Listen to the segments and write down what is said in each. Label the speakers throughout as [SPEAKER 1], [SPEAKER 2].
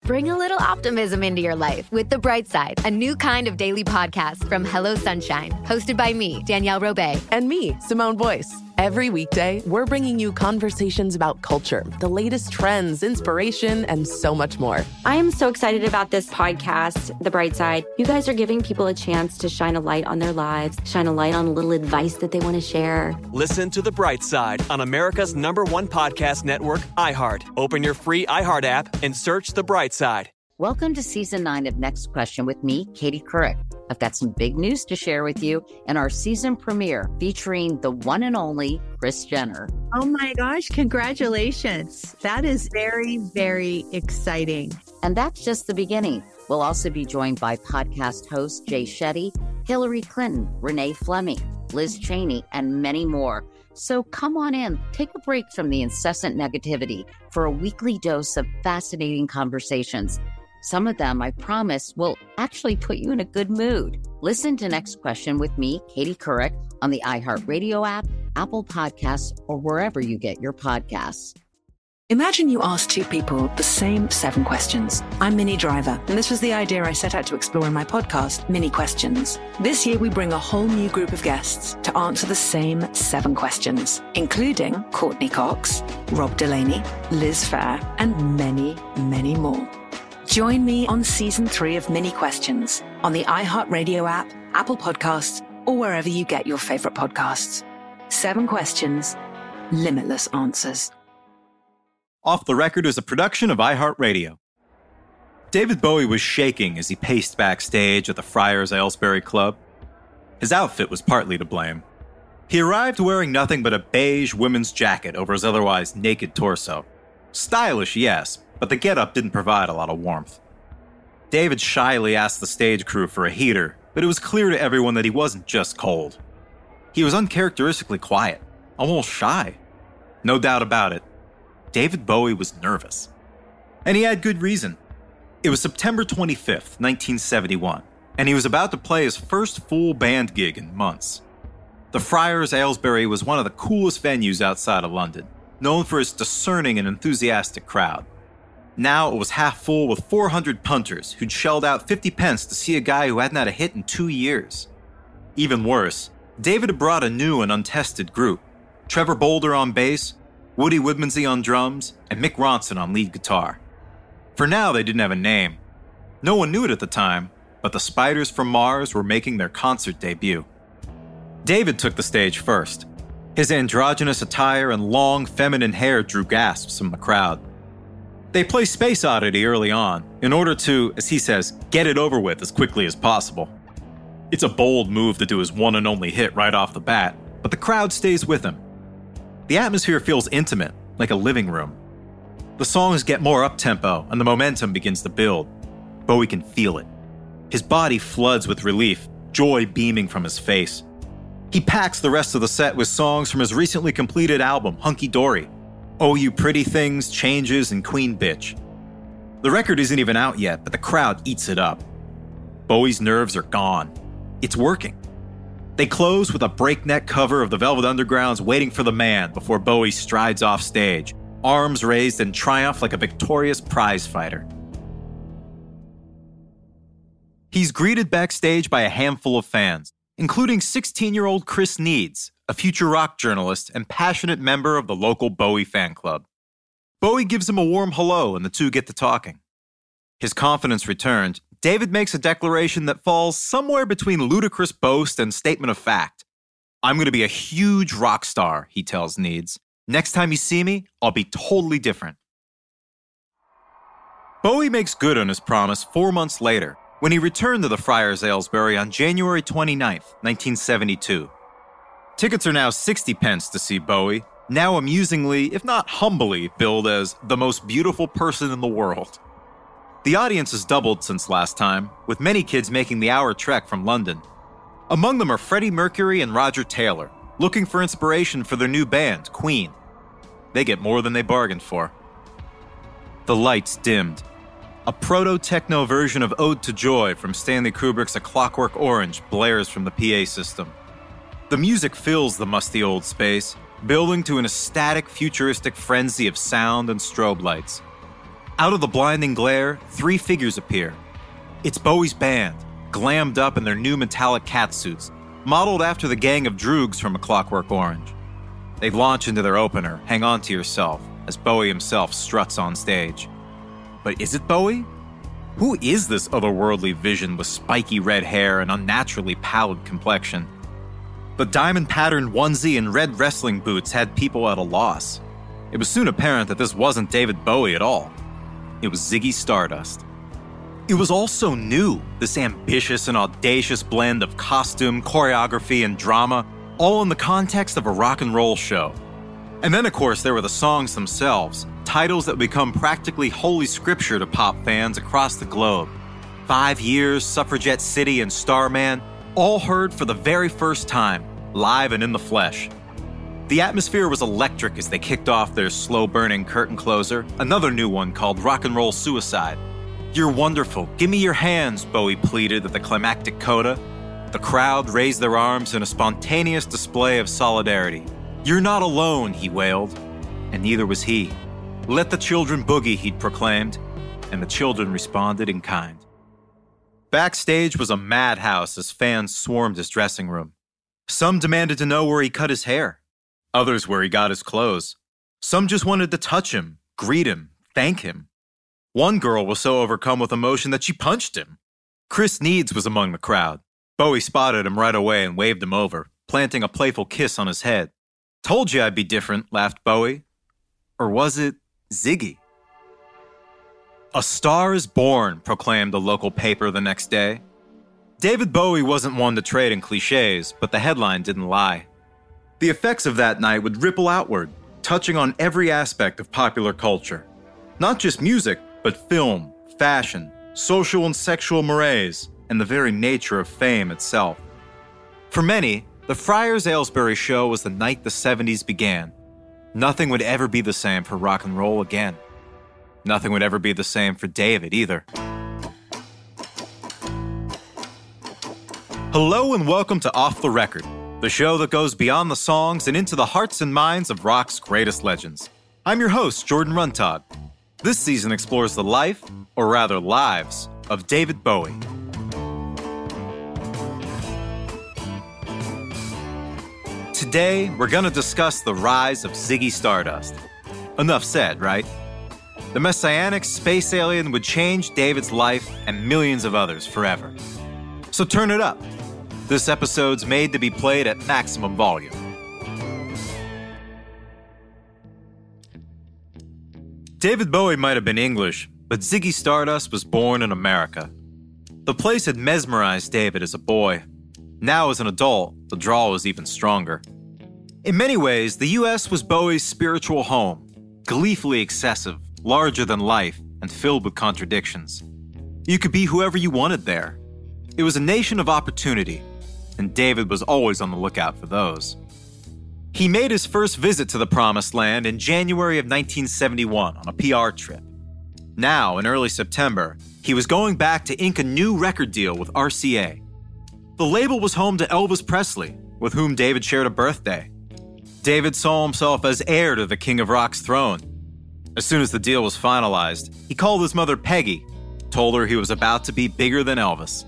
[SPEAKER 1] Bring a little optimism into your life with The Bright Side, a new kind of daily podcast from Hello Sunshine, hosted by me, Danielle Robay.
[SPEAKER 2] And me, Simone Boyce. Every weekday, we're bringing you conversations about culture, the latest trends, inspiration, and so much more.
[SPEAKER 3] I am so excited about this podcast, The Bright Side. You guys are giving people a chance to shine a light on their lives, shine a light on a little advice that they want to share.
[SPEAKER 4] Listen to The Bright Side on America's #1 podcast network, iHeart. Open your free iHeart app and search The Bright Side.
[SPEAKER 5] Welcome to Season 9 of Next Question with me, Katie Couric. I've got some big news to share with you in our season premiere featuring the one and only Kris Jenner.
[SPEAKER 6] Oh my gosh, congratulations. That is very, very exciting.
[SPEAKER 5] And that's just the beginning. We'll also be joined by podcast host Jay Shetty, Hillary Clinton, Renee Fleming, Liz Cheney, and many more. So come on in, take a break from the incessant negativity for a weekly dose of fascinating conversations. Some of them, I promise, will actually put you in a good mood. Listen to Next Question with me, Katie Couric, on the iHeartRadio app, Apple Podcasts, or wherever you get your podcasts.
[SPEAKER 7] Imagine you ask two people the same 7 questions. I'm Minnie Driver, and this was the idea I set out to explore in my podcast, Minnie Questions. This year, we bring a whole new group of guests to answer the same 7 questions, including Courtney Cox, Rob Delaney, Liz Phair, and many, many more. Join me on Season 3 of Minnie Questions on the iHeartRadio app, Apple Podcasts, or wherever you get your favorite podcasts. 7 questions, limitless answers.
[SPEAKER 8] Off the Record is a production of iHeartRadio. David Bowie was shaking as he paced backstage at the Friars Aylesbury Club. His outfit was partly to blame. He arrived wearing nothing but a beige women's jacket over his otherwise naked torso. Stylish, yes, but the getup didn't provide a lot of warmth. David shyly asked the stage crew for a heater, but it was clear to everyone that he wasn't just cold. He was uncharacteristically quiet, almost shy. No doubt about it. David Bowie was nervous. And he had good reason. It was September 25th, 1971, and he was about to play his first full band gig in months. The Friars Aylesbury was one of the coolest venues outside of London, known for its discerning and enthusiastic crowd. Now it was half full with 400 punters who'd shelled out 50 pence to see a guy who hadn't had a hit in 2 years. Even worse, David had brought a new and untested group. Trevor Bolder on bass, Woody Woodmansey on drums, and Mick Ronson on lead guitar. For now, they didn't have a name. No one knew it at the time, but the Spiders from Mars were making their concert debut. David took the stage first. His androgynous attire and long, feminine hair drew gasps from the crowd. They play Space Oddity early on, in order to, as he says, get it over with as quickly as possible. It's a bold move to do his one and only hit right off the bat, but the crowd stays with him. The atmosphere feels intimate, like a living room. The songs get more up-tempo, and the momentum begins to build. Bowie can feel it. His body floods with relief, joy beaming from his face. He packs the rest of the set with songs from his recently completed album, Hunky Dory, Oh You Pretty Things, Changes, and Queen Bitch. The record isn't even out yet, but the crowd eats it up. Bowie's nerves are gone. It's working. They close with a breakneck cover of the Velvet Underground's Waiting for the Man before Bowie strides off stage, arms raised in triumph like a victorious prize fighter. He's greeted backstage by a handful of fans, including 16-year-old Chris Needs, a future rock journalist and passionate member of the local Bowie fan club. Bowie gives him a warm hello and the two get to talking. His confidence returned, David makes a declaration that falls somewhere between ludicrous boast and statement of fact. I'm going to be a huge rock star, he tells Needs. Next time you see me, I'll be totally different. Bowie makes good on his promise 4 months later, when he returned to the Friars Aylesbury on January 29th, 1972. Tickets are now 60 pence to see Bowie, now amusingly, if not humbly, billed as the most beautiful person in the world. The audience has doubled since last time, with many kids making the hour trek from London. Among them are Freddie Mercury and Roger Taylor, looking for inspiration for their new band, Queen. They get more than they bargained for. The lights dimmed. A proto-techno version of Ode to Joy from Stanley Kubrick's A Clockwork Orange blares from the PA system. The music fills the musty old space, building to an ecstatic, futuristic frenzy of sound and strobe lights. Out of the blinding glare, 3 figures appear. It's Bowie's band, glammed up in their new metallic catsuits, modeled after the gang of droogs from A Clockwork Orange. They launch into their opener, Hang On to Yourself, as Bowie himself struts on stage. But is it Bowie? Who is this otherworldly vision with spiky red hair and unnaturally pallid complexion? The diamond-patterned onesie and red wrestling boots had people at a loss. It was soon apparent that this wasn't David Bowie at all. It was Ziggy Stardust. It was all so new, this ambitious and audacious blend of costume, choreography, and drama, all in the context of a rock and roll show. And then, of course, there were the songs themselves, titles that become practically holy scripture to pop fans across the globe. 5 Years, Suffragette City, and Starman, all heard for the very first time, live and in the flesh. The atmosphere was electric as they kicked off their slow-burning curtain closer, another new one called Rock and Roll Suicide. "You're wonderful, give me your hands," Bowie pleaded at the climactic coda. The crowd raised their arms in a spontaneous display of solidarity. "You're not alone," he wailed, and neither was he. "Let the children boogie," he'd proclaimed, and the children responded in kind. Backstage was a madhouse as fans swarmed his dressing room. Some demanded to know where he cut his hair. Others where he got his clothes. Some just wanted to touch him, greet him, thank him. One girl was so overcome with emotion that she punched him. Chris Needs was among the crowd. Bowie spotted him right away and waved him over, planting a playful kiss on his head. "Told you I'd be different," laughed Bowie. Or was it Ziggy? "A star is born," proclaimed a local paper the next day. David Bowie wasn't one to trade in cliches, but the headline didn't lie. The effects of that night would ripple outward, touching on every aspect of popular culture. Not just music, but film, fashion, social and sexual mores, and the very nature of fame itself. For many, the Friars Aylesbury show was the night the 70s began. Nothing would ever be the same for rock and roll again. Nothing would ever be the same for David either. Hello and welcome to Off the Record, the show that goes beyond the songs and into the hearts and minds of rock's greatest legends. I'm your host, Jordan Runtagh. This season explores the life, or rather lives, of David Bowie. Today, we're going to discuss the rise of Ziggy Stardust. Enough said, right? The messianic space alien would change David's life and millions of others forever. So turn it up. This episode's made to be played at maximum volume. David Bowie might have been English, but Ziggy Stardust was born in America. The place had mesmerized David as a boy. Now as an adult, the draw was even stronger. In many ways, the U.S. was Bowie's spiritual home, gleefully excessive, larger than life, and filled with contradictions. You could be whoever you wanted there. It was a nation of opportunity, and David was always on the lookout for those. He made his first visit to the Promised Land in January of 1971 on a PR trip. Now, in early September, he was going back to ink a new record deal with RCA. The label was home to Elvis Presley, with whom David shared a birthday. David saw himself as heir to the King of Rock's throne. As soon as the deal was finalized, he called his mother Peggy, told her he was about to be bigger than Elvis.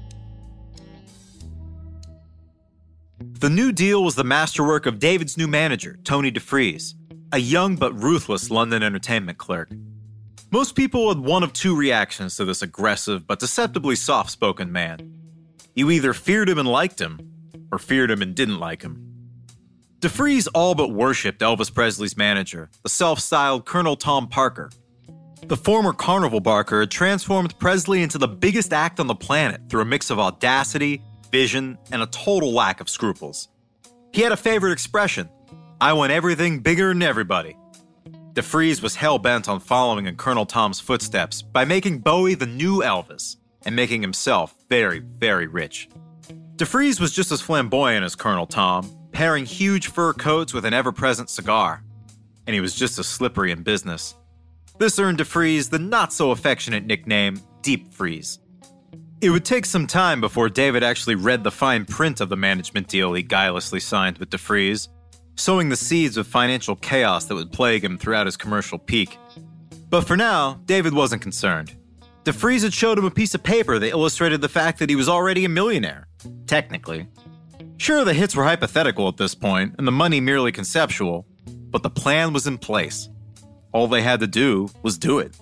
[SPEAKER 8] The new deal was the masterwork of David's new manager, Tony DeFries, a young but ruthless London entertainment clerk. Most people had one of two reactions to this aggressive but deceptively soft-spoken man. You either feared him and liked him, or feared him and didn't like him. DeFries all but worshipped Elvis Presley's manager, the self-styled Colonel Tom Parker. The former carnival barker had transformed Presley into the biggest act on the planet through a mix of audacity, vision, and a total lack of scruples. He had a favorite expression: "I want everything bigger than everybody." DeFries was hell-bent on following in Colonel Tom's footsteps by making Bowie the new Elvis and making himself very, very rich. DeFries was just as flamboyant as Colonel Tom, pairing huge fur coats with an ever-present cigar. And he was just as slippery in business. This earned DeFries the not-so-affectionate nickname Deep Freeze. It would take some time before David actually read the fine print of the management deal he guilelessly signed with DeFries, sowing the seeds of financial chaos that would plague him throughout his commercial peak. But for now, David wasn't concerned. DeFries had showed him a piece of paper that illustrated the fact that he was already a millionaire. Technically. Sure, the hits were hypothetical at this point, and the money merely conceptual, but the plan was in place. All they had to do was do it.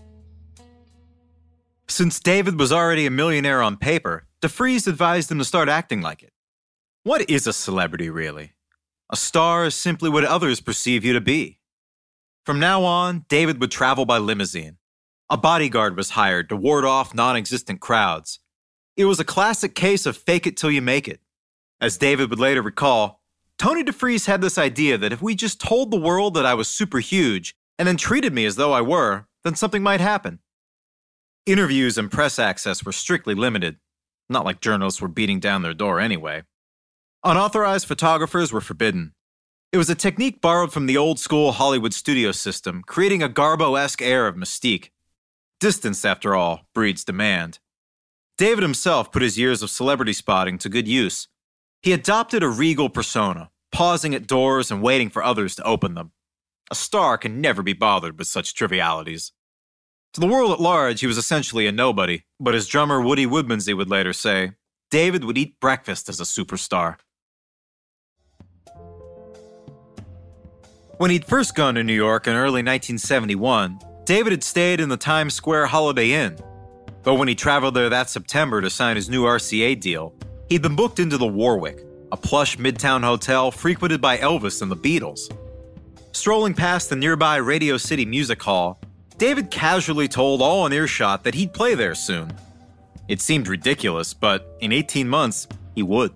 [SPEAKER 8] Since David was already a millionaire on paper, DeFries advised him to start acting like it. What is a celebrity, really? A star is simply what others perceive you to be. From now on, David would travel by limousine. A bodyguard was hired to ward off non-existent crowds. It was a classic case of fake it till you make it. As David would later recall, Tony DeFries had this idea that if we just told the world that I was super huge and then treated me as though I were, then something might happen. Interviews and press access were strictly limited. Not like journalists were beating down their door anyway. Unauthorized photographers were forbidden. It was a technique borrowed from the old-school Hollywood studio system, creating a Garbo-esque air of mystique. Distance, after all, breeds demand. David himself put his years of celebrity spotting to good use. He adopted a regal persona, pausing at doors and waiting for others to open them. A star can never be bothered with such trivialities. To the world at large, he was essentially a nobody, but as drummer Woody Woodmansey would later say, David would eat breakfast as a superstar. When he'd first gone to New York in early 1971, David had stayed in the Times Square Holiday Inn. But when he traveled there that September to sign his new RCA deal, he'd been booked into the Warwick, a plush midtown hotel frequented by Elvis and the Beatles. Strolling past the nearby Radio City Music Hall, David casually told all in earshot that he'd play there soon. It seemed ridiculous, but in 18 months, he would.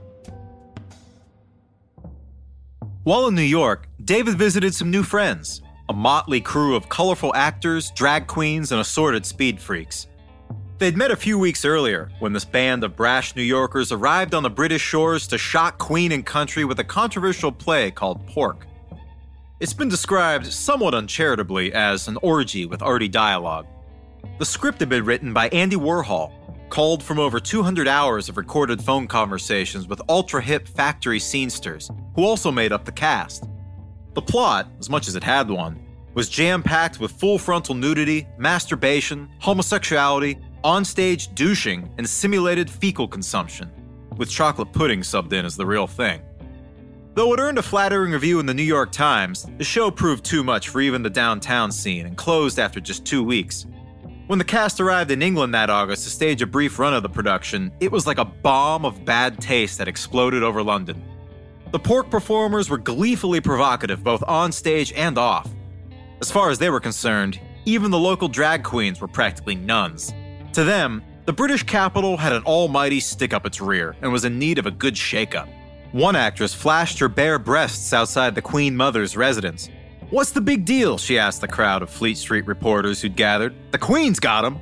[SPEAKER 8] While in New York, David visited some new friends, a motley crew of colorful actors, drag queens, and assorted speed freaks. They'd met a few weeks earlier when this band of brash New Yorkers arrived on the British shores to shock Queen and country with a controversial play called Pork. It's been described somewhat uncharitably as an orgy with arty dialogue. The script had been written by Andy Warhol, culled from over 200 hours of recorded phone conversations with ultra-hip factory scenesters, who also made up the cast. The plot, as much as it had one, was jam-packed with full frontal nudity, masturbation, homosexuality, onstage douching, and simulated fecal consumption, with chocolate pudding subbed in as the real thing. Though it earned a flattering review in the New York Times, the show proved too much for even the downtown scene and closed after just 2 weeks. When the cast arrived in England that August to stage a brief run of the production, it was like a bomb of bad taste that exploded over London. The Pork performers were gleefully provocative both on stage and off. As far as they were concerned, even the local drag queens were practically nuns. To them, the British capital had an almighty stick up its rear and was in need of a good shakeup. One actress flashed her bare breasts outside the Queen Mother's residence. "What's the big deal?" she asked the crowd of Fleet Street reporters who'd gathered. "The Queen's got 'em."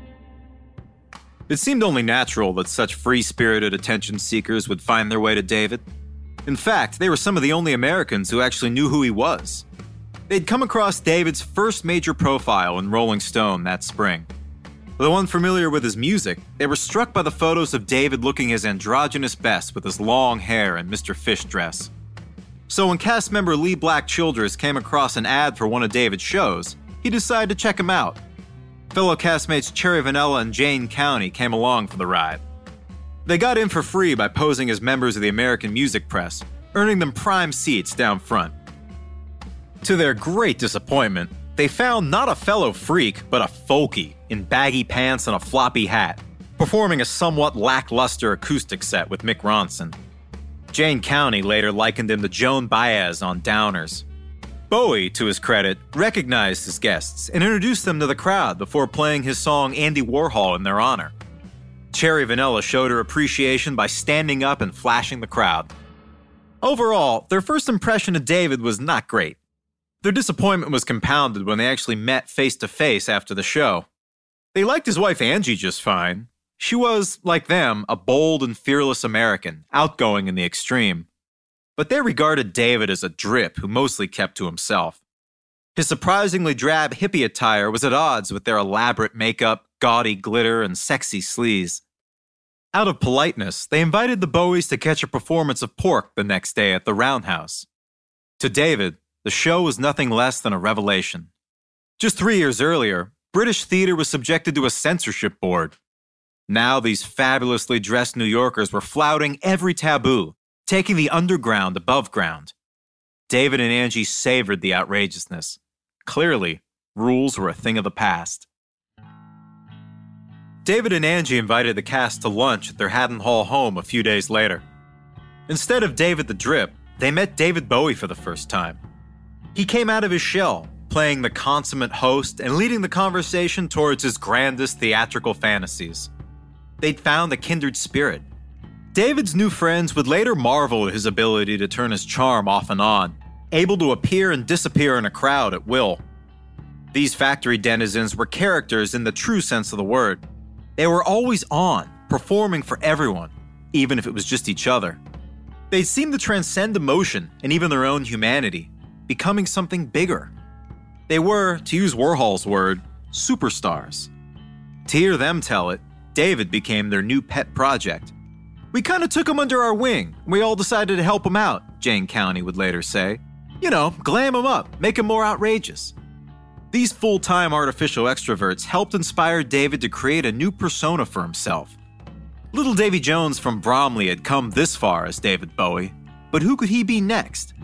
[SPEAKER 8] It seemed only natural that such free-spirited attention seekers would find their way to David. In fact, they were some of the only Americans who actually knew who he was. They'd come across David's first major profile in Rolling Stone that spring. Though unfamiliar with his music, they were struck by the photos of David looking his androgynous best with his long hair and Mr. Fish dress. So when cast member Lee Black Childress came across an ad for one of David's shows, he decided to check him out. Fellow castmates Cherry Vanilla and Jane County came along for the ride. They got in for free by posing as members of the American music press, earning them prime seats down front. To their great disappointment, they found not a fellow freak, but a folkie in baggy pants and a floppy hat, performing a somewhat lackluster acoustic set with Mick Ronson. Jane County later likened him to Joan Baez on Downers. Bowie, to his credit, recognized his guests and introduced them to the crowd before playing his song Andy Warhol in their honor. Cherry Vanilla showed her appreciation by standing up and flashing the crowd. Overall, their first impression of David was not great. Their disappointment was compounded when they actually met face-to-face after the show. They liked his wife Angie just fine. She was, like them, a bold and fearless American, outgoing in the extreme. But they regarded David as a drip who mostly kept to himself. His surprisingly drab hippie attire was at odds with their elaborate makeup, gaudy glitter, and sexy sleaze. Out of politeness, they invited the Bowies to catch a performance of Pork the next day at the Roundhouse. To David, the show was nothing less than a revelation. Just 3 years earlier, British theater was subjected to a censorship board. Now these fabulously dressed New Yorkers were flouting every taboo, taking the underground above ground. David and Angie savored the outrageousness. Clearly, rules were a thing of the past. David and Angie invited the cast to lunch at their Haddon Hall home a few days later. Instead of David the Drip, they met David Bowie for the first time. He came out of his shell, playing the consummate host and leading the conversation towards his grandest theatrical fantasies. They'd found a kindred spirit. David's new friends would later marvel at his ability to turn his charm off and on, able to appear and disappear in a crowd at will. These factory denizens were characters in the true sense of the word. They were always on, performing for everyone, even if it was just each other. They seemed to transcend emotion and even their own humanity, becoming something bigger. They were, to use Warhol's word, superstars. To hear them tell it, David became their new pet project. "We kind of took him under our wing. We all decided to help him out," Jane County would later say. "You know, glam him up, make him more outrageous." These full-time artificial extroverts helped inspire David to create a new persona for himself. Little Davy Jones from Bromley had come this far as David Bowie, but who could he be next?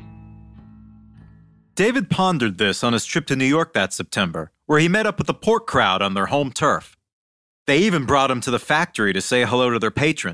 [SPEAKER 8] David pondered this on his trip to New York that September, where he met up with the Pork crowd on their home turf. They even brought him to the factory to say hello to their patron.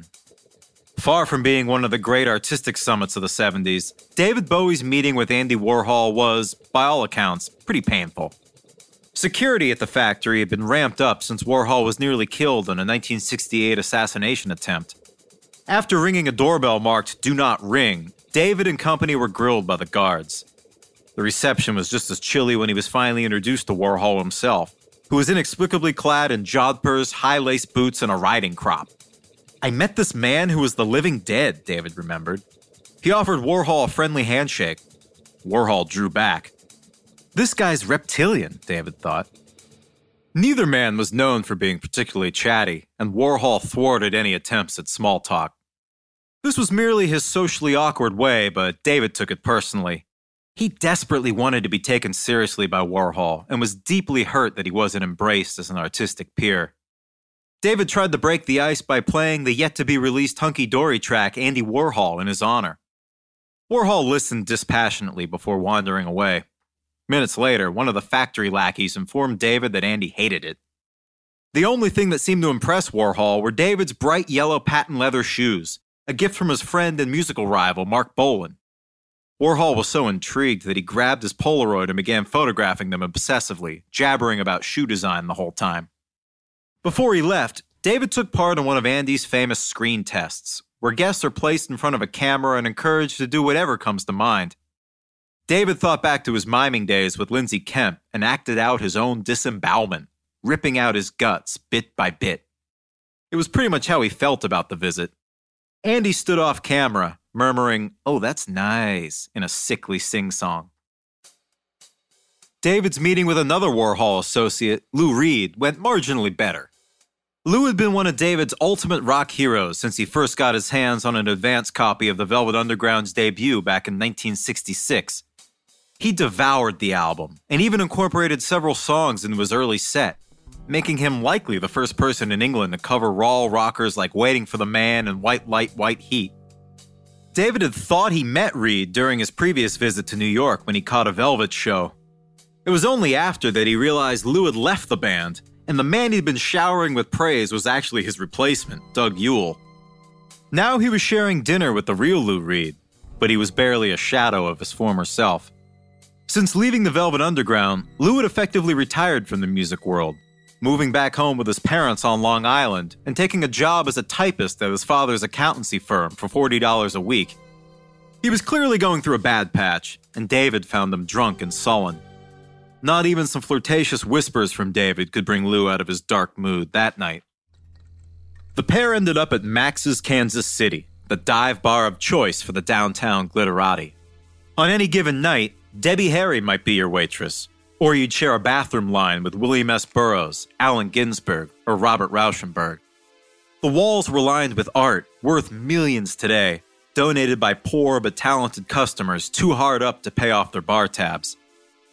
[SPEAKER 8] Far from being one of the great artistic summits of the 70s, David Bowie's meeting with Andy Warhol was, by all accounts, pretty painful. Security at the factory had been ramped up since Warhol was nearly killed in a 1968 assassination attempt. After ringing a doorbell marked "Do Not Ring," David and company were grilled by the guards. The reception was just as chilly when he was finally introduced to Warhol himself, who was inexplicably clad in jodhpurs, high-lace boots, and a riding crop. "I met this man who was the living dead," David remembered. He offered Warhol a friendly handshake. Warhol drew back. "This guy's reptilian," David thought. Neither man was known for being particularly chatty, and Warhol thwarted any attempts at small talk. This was merely his socially awkward way, but David took it personally. He desperately wanted to be taken seriously by Warhol and was deeply hurt that he wasn't embraced as an artistic peer. David tried to break the ice by playing the yet-to-be-released hunky-dory track Andy Warhol in his honor. Warhol listened dispassionately before wandering away. Minutes later, one of the factory lackeys informed David that Andy hated it. The only thing that seemed to impress Warhol were David's bright yellow patent leather shoes, a gift from his friend and musical rival Mark Bolan. Warhol was so intrigued that he grabbed his Polaroid and began photographing them obsessively, jabbering about shoe design the whole time. Before he left, David took part in one of Andy's famous screen tests, where guests are placed in front of a camera and encouraged to do whatever comes to mind. David thought back to his miming days with Lindsay Kemp and acted out his own disembowelment, ripping out his guts bit by bit. It was pretty much how he felt about the visit. Andy stood off camera, murmuring, "Oh, that's nice," in a sickly sing-song. David's meeting with another Warhol associate, Lou Reed, went marginally better. Lou had been one of David's ultimate rock heroes since he first got his hands on an advance copy of the Velvet Underground's debut back in 1966. He devoured the album, and even incorporated several songs into his early set, making him likely the first person in England to cover raw rockers like Waiting for the Man and White Light, White Heat. David had thought he met Reed during his previous visit to New York when he caught a Velvet show. It was only after that he realized Lou had left the band, and the man he'd been showering with praise was actually his replacement, Doug Yule. Now he was sharing dinner with the real Lou Reed, but he was barely a shadow of his former self. Since leaving the Velvet Underground, Lou had effectively retired from the music world, moving back home with his parents on Long Island and taking a job as a typist at his father's accountancy firm for $40 a week. He was clearly going through a bad patch, and David found him drunk and sullen. Not even some flirtatious whispers from David could bring Lou out of his dark mood that night. The pair ended up at Max's Kansas City, the dive bar of choice for the downtown glitterati. On any given night, Debbie Harry might be your waitress, or you'd share a bathroom line with William S. Burroughs, Allen Ginsberg, or Robert Rauschenberg. The walls were lined with art, worth millions today, donated by poor but talented customers too hard up to pay off their bar tabs.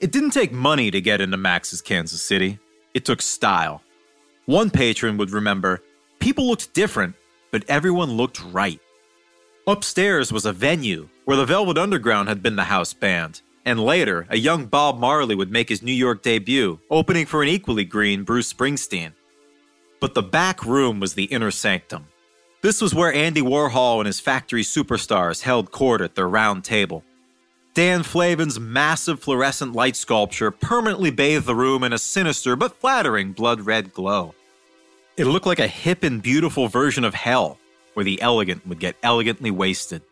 [SPEAKER 8] It didn't take money to get into Max's Kansas City. It took style. One patron would remember, people looked different, but everyone looked right. Upstairs was a venue where the Velvet Underground had been the house band, and later, a young Bob Marley would make his New York debut, opening for an equally green Bruce Springsteen. But the back room was the inner sanctum. This was where Andy Warhol and his factory superstars held court at their round table. Dan Flavin's massive fluorescent light sculpture permanently bathed the room in a sinister but flattering blood-red glow. It looked like a hip and beautiful version of hell, where the elegant would get elegantly wasted.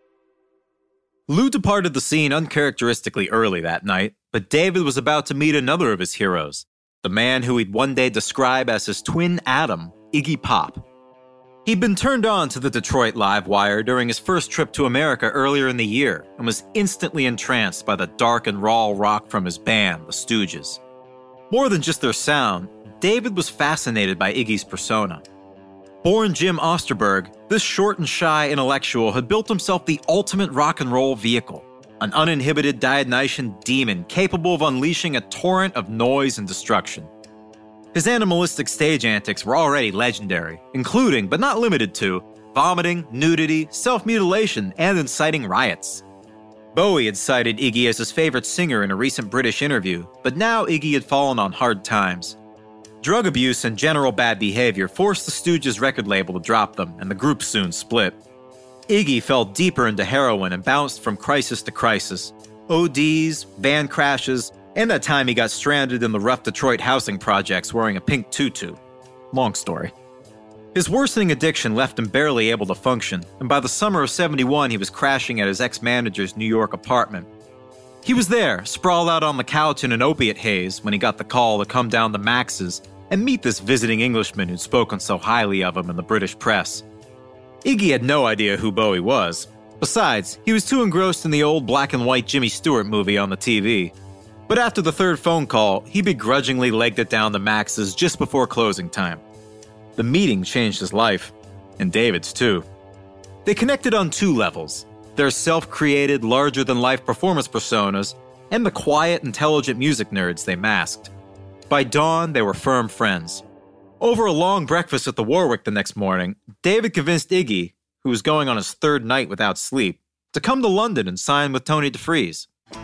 [SPEAKER 8] Lou departed the scene uncharacteristically early that night, but David was about to meet another of his heroes, the man who he'd one day describe as his twin atom, Iggy Pop. He'd been turned on to the Detroit Live Wire during his first trip to America earlier in the year and was instantly entranced by the dark and raw rock from his band, the Stooges. More than just their sound, David was fascinated by Iggy's persona. Born Jim Osterberg, this short and shy intellectual had built himself the ultimate rock and roll vehicle, an uninhibited Dionysian demon capable of unleashing a torrent of noise and destruction. His animalistic stage antics were already legendary, including, but not limited to, vomiting, nudity, self-mutilation, and inciting riots. Bowie had cited Iggy as his favorite singer in a recent British interview, but now Iggy had fallen on hard times. Drug abuse and general bad behavior forced the Stooges record label to drop them, and the group soon split. Iggy fell deeper into heroin and bounced from crisis to crisis. ODs, van crashes, and that time he got stranded in the rough Detroit housing projects wearing a pink tutu. Long story. His worsening addiction left him barely able to function, and by the summer of '71 he was crashing at his ex-manager's New York apartment. He was there, sprawled out on the couch in an opiate haze, when he got the call to come down to Max's and meet this visiting Englishman who'd spoken so highly of him in the British press. Iggy had no idea who Bowie was. Besides, he was too engrossed in the old black and white Jimmy Stewart movie on the TV. But after the third phone call, he begrudgingly legged it down to Max's just before closing time. The meeting changed his life, and David's too. They connected on two levels: their self-created, larger-than-life performance personas, and the quiet, intelligent music nerds they masked. By dawn, they were firm friends. Over a long breakfast at the Warwick the next morning, David convinced Iggy, who was going on his third night without sleep, to come to London and sign with Tony DeFries.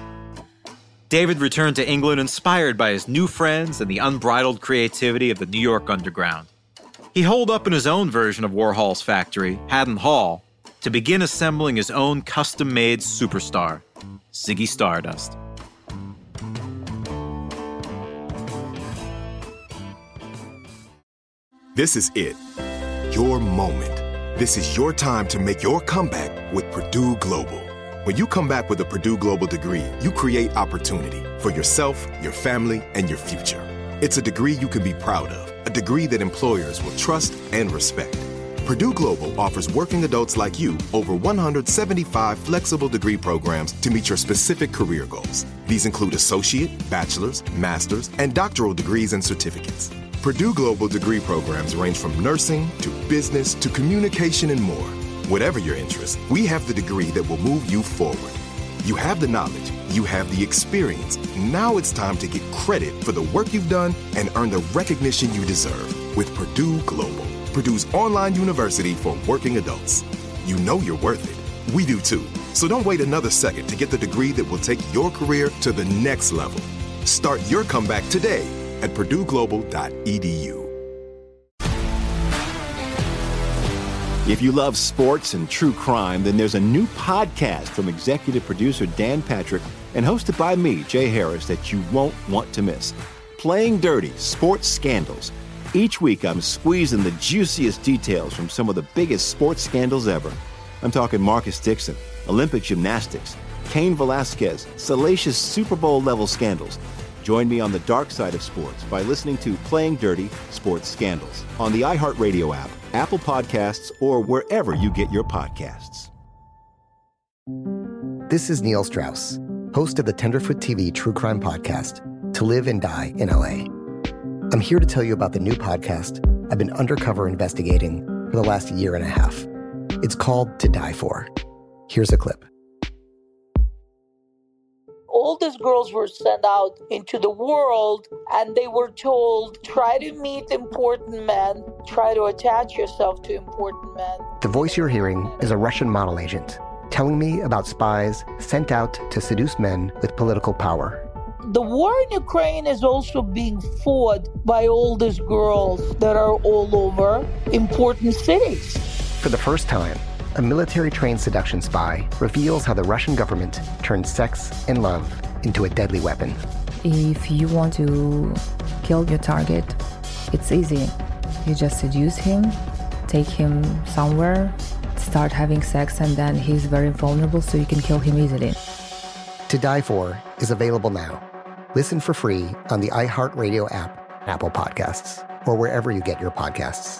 [SPEAKER 8] David returned to England inspired by his new friends and the unbridled creativity of the New York underground. He holed up in his own version of Warhol's factory, Haddon Hall, to begin assembling his own custom-made superstar, Ziggy Stardust.
[SPEAKER 9] This is it. Your moment. This is your time to make your comeback with Purdue Global. When you come back with a Purdue Global degree, you create opportunity for yourself, your family, and your future. It's a degree you can be proud of, a degree that employers will trust and respect. Purdue Global offers working adults like you over 175 flexible degree programs to meet your specific career goals. These include associate, bachelor's, master's, and doctoral degrees and certificates. Purdue Global degree programs range from nursing to business to communication and more. Whatever your interest, we have the degree that will move you forward. You have the knowledge, you have the experience. Now it's time to get credit for the work you've done and earn the recognition you deserve with Purdue Global, Purdue's online university for working adults. You know you're worth it. We do too. So don't wait another second to get the degree that will take your career to the next level. Start your comeback today at purdueglobal.edu.
[SPEAKER 10] If you love sports and true crime, then there's a new podcast from executive producer Dan Patrick and hosted by me, Jay Harris, that you won't want to miss. Playing Dirty: Sports Scandals. Each week, I'm squeezing the juiciest details from some of the biggest sports scandals ever. I'm talking Marcus Dixon, Olympic gymnastics, Cain Velasquez, salacious Super Bowl-level scandals. Join me on the dark side of sports by listening to Playing Dirty: Sports Scandals on the iHeartRadio app, Apple Podcasts, or wherever you get your podcasts.
[SPEAKER 11] This is Neil Strauss, host of the Tenderfoot TV True Crime Podcast, To Live and Die in LA. I'm here to tell you about the new podcast I've been undercover investigating for the last year and a half. It's called To Die For. Here's a clip.
[SPEAKER 12] all these girls were sent out into the world and they were told, try to meet important men, try to attach yourself to important men.
[SPEAKER 11] The voice you're hearing is a Russian model agent telling me about spies sent out to seduce men with political power.
[SPEAKER 12] The war in Ukraine is also being fought by all these girls that are all over important cities.
[SPEAKER 11] For the first time, a military-trained seduction spy reveals how the Russian government turned sex and love into a deadly weapon.
[SPEAKER 13] If you want to kill your target, it's easy. You just seduce him, take him somewhere, start having sex, and then he's very vulnerable, so you can kill him easily.
[SPEAKER 11] To Die For is available now. Listen for free on the iHeartRadio app, Apple Podcasts, or wherever you get your podcasts.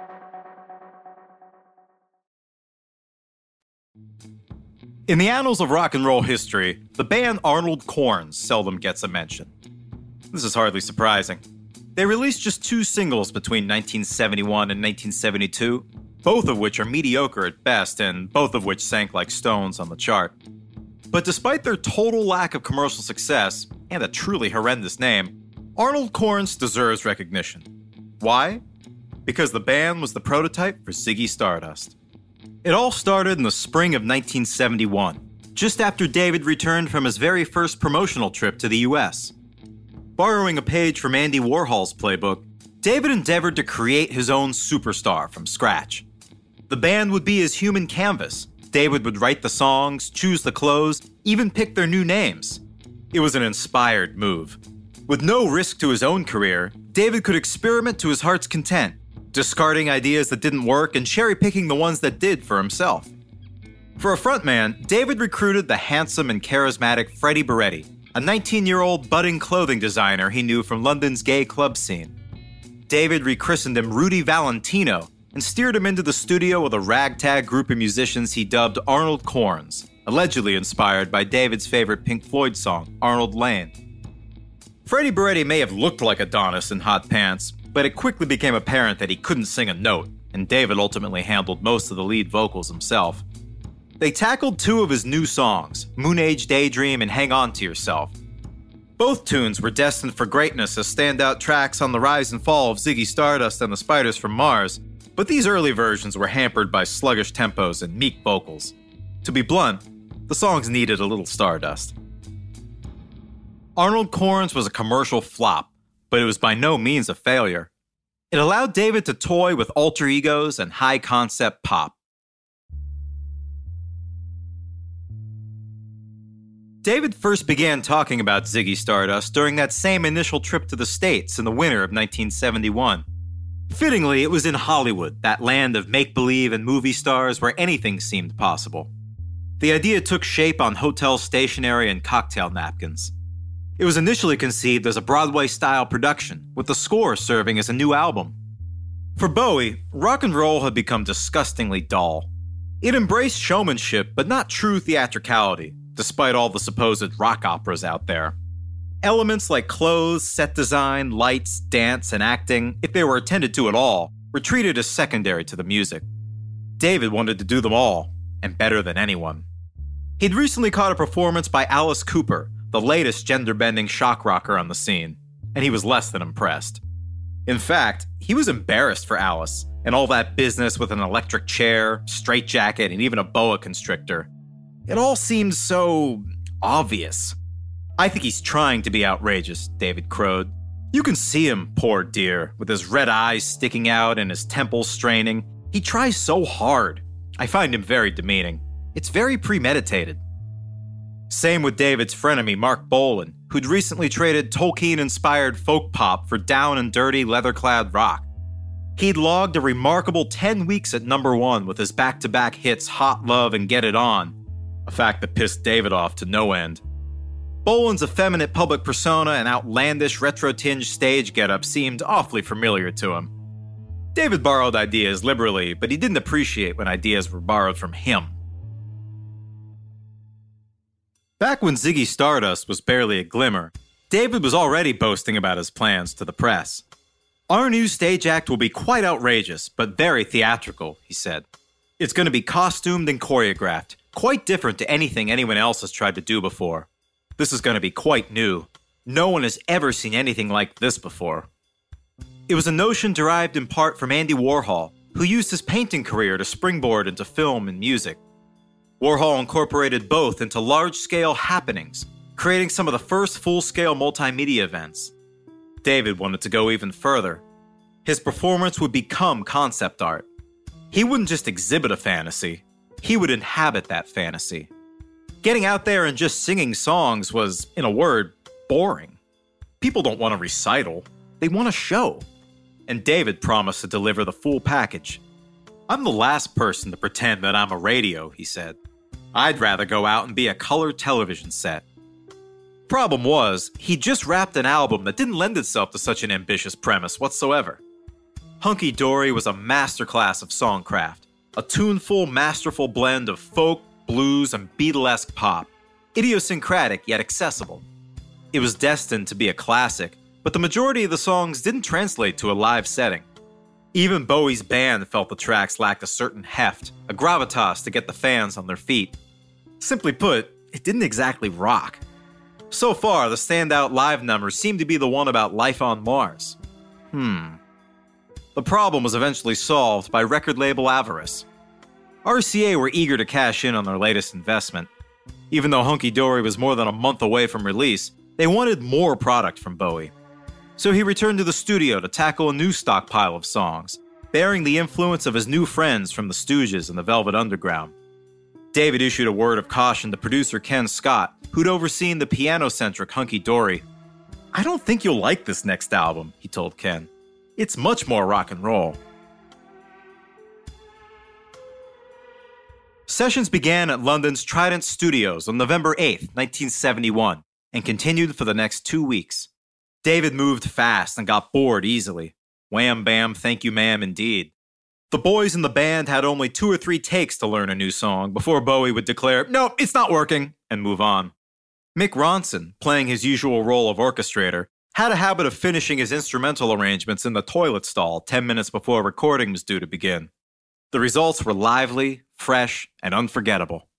[SPEAKER 8] In the annals of rock and roll history, the band Arnold Corns seldom gets a mention. This is hardly surprising. They released just 2 singles between 1971 and 1972, both of which are mediocre at best and both of which sank like stones on the chart. But despite their total lack of commercial success and a truly horrendous name, Arnold Corns deserves recognition. Why? Because the band was the prototype for Ziggy Stardust. It all started in the spring of 1971, just after David returned from his very first promotional trip to the US. Borrowing a page from Andy Warhol's playbook, David endeavored to create his own superstar from scratch. The band would be his human canvas. David would write the songs, choose the clothes, even pick their new names. It was an inspired move. With no risk to his own career, David could experiment to his heart's content, discarding ideas that didn't work and cherry-picking the ones that did for himself. For a frontman, David recruited the handsome and charismatic Freddie Beretti, a 19-year-old budding clothing designer he knew from London's gay club scene. David rechristened him Rudy Valentino and steered him into the studio with a ragtag group of musicians he dubbed Arnold Corns, allegedly inspired by David's favorite Pink Floyd song, Arnold Lane. Freddie Beretti may have looked like Adonis in hot pants, but it quickly became apparent that he couldn't sing a note, and David ultimately handled most of the lead vocals himself. They tackled 2 of his new songs, Moon Age Daydream and Hang On to Yourself. Both tunes were destined for greatness as standout tracks on the rise and fall of Ziggy Stardust and the Spiders from Mars, but these early versions were hampered by sluggish tempos and meek vocals. To be blunt, the songs needed a little Stardust. Arnold Corns was a commercial flop, but it was by no means a failure. It allowed David to toy with alter egos and high-concept pop. David first began talking about Ziggy Stardust during that same initial trip to the States in the winter of 1971. Fittingly, it was in Hollywood, that land of make-believe and movie stars where anything seemed possible. The idea took shape on hotel stationery and cocktail napkins. It was initially conceived as a Broadway-style production, with the score serving as a new album. For Bowie, rock and roll had become disgustingly dull. It embraced showmanship, but not true theatricality, despite all the supposed rock operas out there. Elements like clothes, set design, lights, dance, and acting, if they were attended to at all, were treated as secondary to the music. David wanted to do them all, and better than anyone. He'd recently caught a performance by Alice Cooper, the latest gender-bending shock rocker on the scene, and he was less than impressed. In fact, he was embarrassed for Alice, and all that business with an electric chair, straitjacket, and even a boa constrictor. It all seemed so obvious. I think he's trying to be outrageous, David crowed. You can see him, poor dear, with his red eyes sticking out and his temples straining. He tries so hard. I find him very demeaning. It's very premeditated. Same with David's frenemy, Mark Bolan, who'd recently traded Tolkien-inspired folk pop for down and dirty leather-clad rock. He'd logged a remarkable 10 weeks at #1 with his back-to-back hits Hot Love and Get It On, a fact that pissed David off to no end. Bolan's effeminate public persona and outlandish retro-tinged stage getup seemed awfully familiar to him. David borrowed ideas liberally, but he didn't appreciate when ideas were borrowed from him. Back when Ziggy Stardust was barely a glimmer, David was already boasting about his plans to the press. Our new stage act will be quite outrageous, but very theatrical, he said. It's going to be costumed and choreographed, quite different to anything anyone else has tried to do before. This is going to be quite new. No one has ever seen anything like this before. It was a notion derived in part from Andy Warhol, who used his painting career to springboard into film and music. Warhol incorporated both into large-scale happenings, creating some of the first full-scale multimedia events. David wanted to go even further. His performance would become concept art. He wouldn't just exhibit a fantasy, he would inhabit that fantasy. Getting out there and just singing songs was, in a word, boring. People don't want a recital, they want a show. And David promised to deliver the full package. "I'm the last person to pretend that I'm a radio," he said. "I'd rather go out and be a color television set." Problem was, he just wrapped an album that didn't lend itself to such an ambitious premise whatsoever. Hunky Dory was a masterclass of songcraft, a tuneful, masterful blend of folk, blues, and Beatlesque pop, idiosyncratic yet accessible. It was destined to be a classic, but the majority of the songs didn't translate to a live setting. Even Bowie's band felt the tracks lacked a certain heft, a gravitas to get the fans on their feet. Simply put, it didn't exactly rock. So far, the standout live number seemed to be the one about life on Mars. The problem was eventually solved by record label avarice. RCA were eager to cash in on their latest investment. Even though Hunky Dory was more than a month away from release, they wanted more product from Bowie. So he returned to the studio to tackle a new stockpile of songs, bearing the influence of his new friends from the Stooges and the Velvet Underground. David issued a word of caution to producer Ken Scott, who'd overseen the piano-centric Hunky Dory. "I don't think you'll like this next album," he told Ken. "It's much more rock and roll." Sessions began at London's Trident Studios on November 8, 1971, and continued for the next 2 weeks. David moved fast and got bored easily. Wham bam, thank you ma'am, indeed. The boys in the band had only 2 or 3 takes to learn a new song before Bowie would declare, "No, it's not working," and move on. Mick Ronson, playing his usual role of orchestrator, had a habit of finishing his instrumental arrangements in the toilet stall 10 minutes before recording was due to begin. The results were lively, fresh, and unforgettable.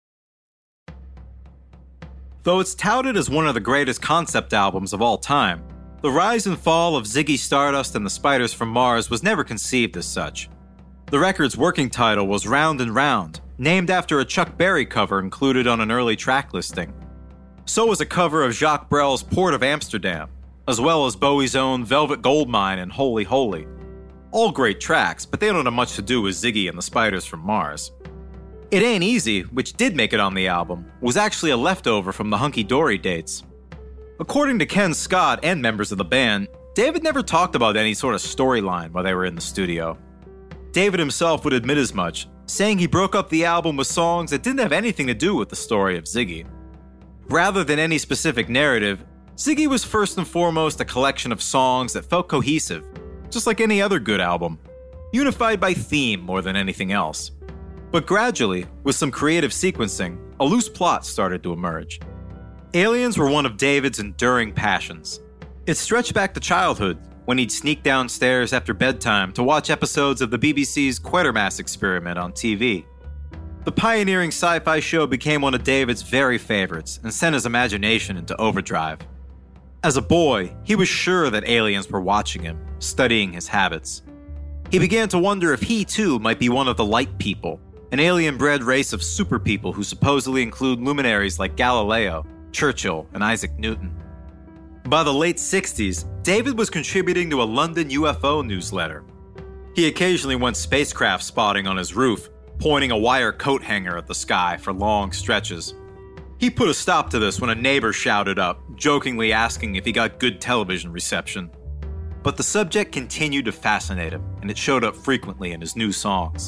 [SPEAKER 8] Though it's touted as one of the greatest concept albums of all time, the rise and fall of Ziggy Stardust and the Spiders from Mars was never conceived as such. The record's working title was Round and Round, named after a Chuck Berry cover included on an early track listing. So was a cover of Jacques Brel's Port of Amsterdam, as well as Bowie's own Velvet Goldmine and Holy Holy. All great tracks, but they don't have much to do with Ziggy and the Spiders from Mars. It Ain't Easy, which did make it on the album, was actually a leftover from the Hunky Dory dates. According to Ken Scott and members of the band, David never talked about any sort of storyline while they were in the studio. David himself would admit as much, saying he broke up the album with songs that didn't have anything to do with the story of Ziggy. Rather than any specific narrative, Ziggy was first and foremost a collection of songs that felt cohesive, just like any other good album, unified by theme more than anything else. But gradually, with some creative sequencing, a loose plot started to emerge. Aliens were one of David's enduring passions. It stretched back to childhood, when he'd sneak downstairs after bedtime to watch episodes of the BBC's Quatermass Experiment on TV. The pioneering sci-fi show became one of David's very favorites and sent his imagination into overdrive. As a boy, he was sure that aliens were watching him, studying his habits. He began to wonder if he too might be one of the light people, an alien-bred race of super people who supposedly include luminaries like Galileo, Churchill, and Isaac Newton. By the late 60s, David was contributing to a London UFO newsletter. He occasionally went spacecraft spotting on his roof, pointing a wire coat hanger at the sky for long stretches. He put a stop to this when a neighbor shouted up, jokingly asking if he got good television reception. But the subject continued to fascinate him, and it showed up frequently in his new songs.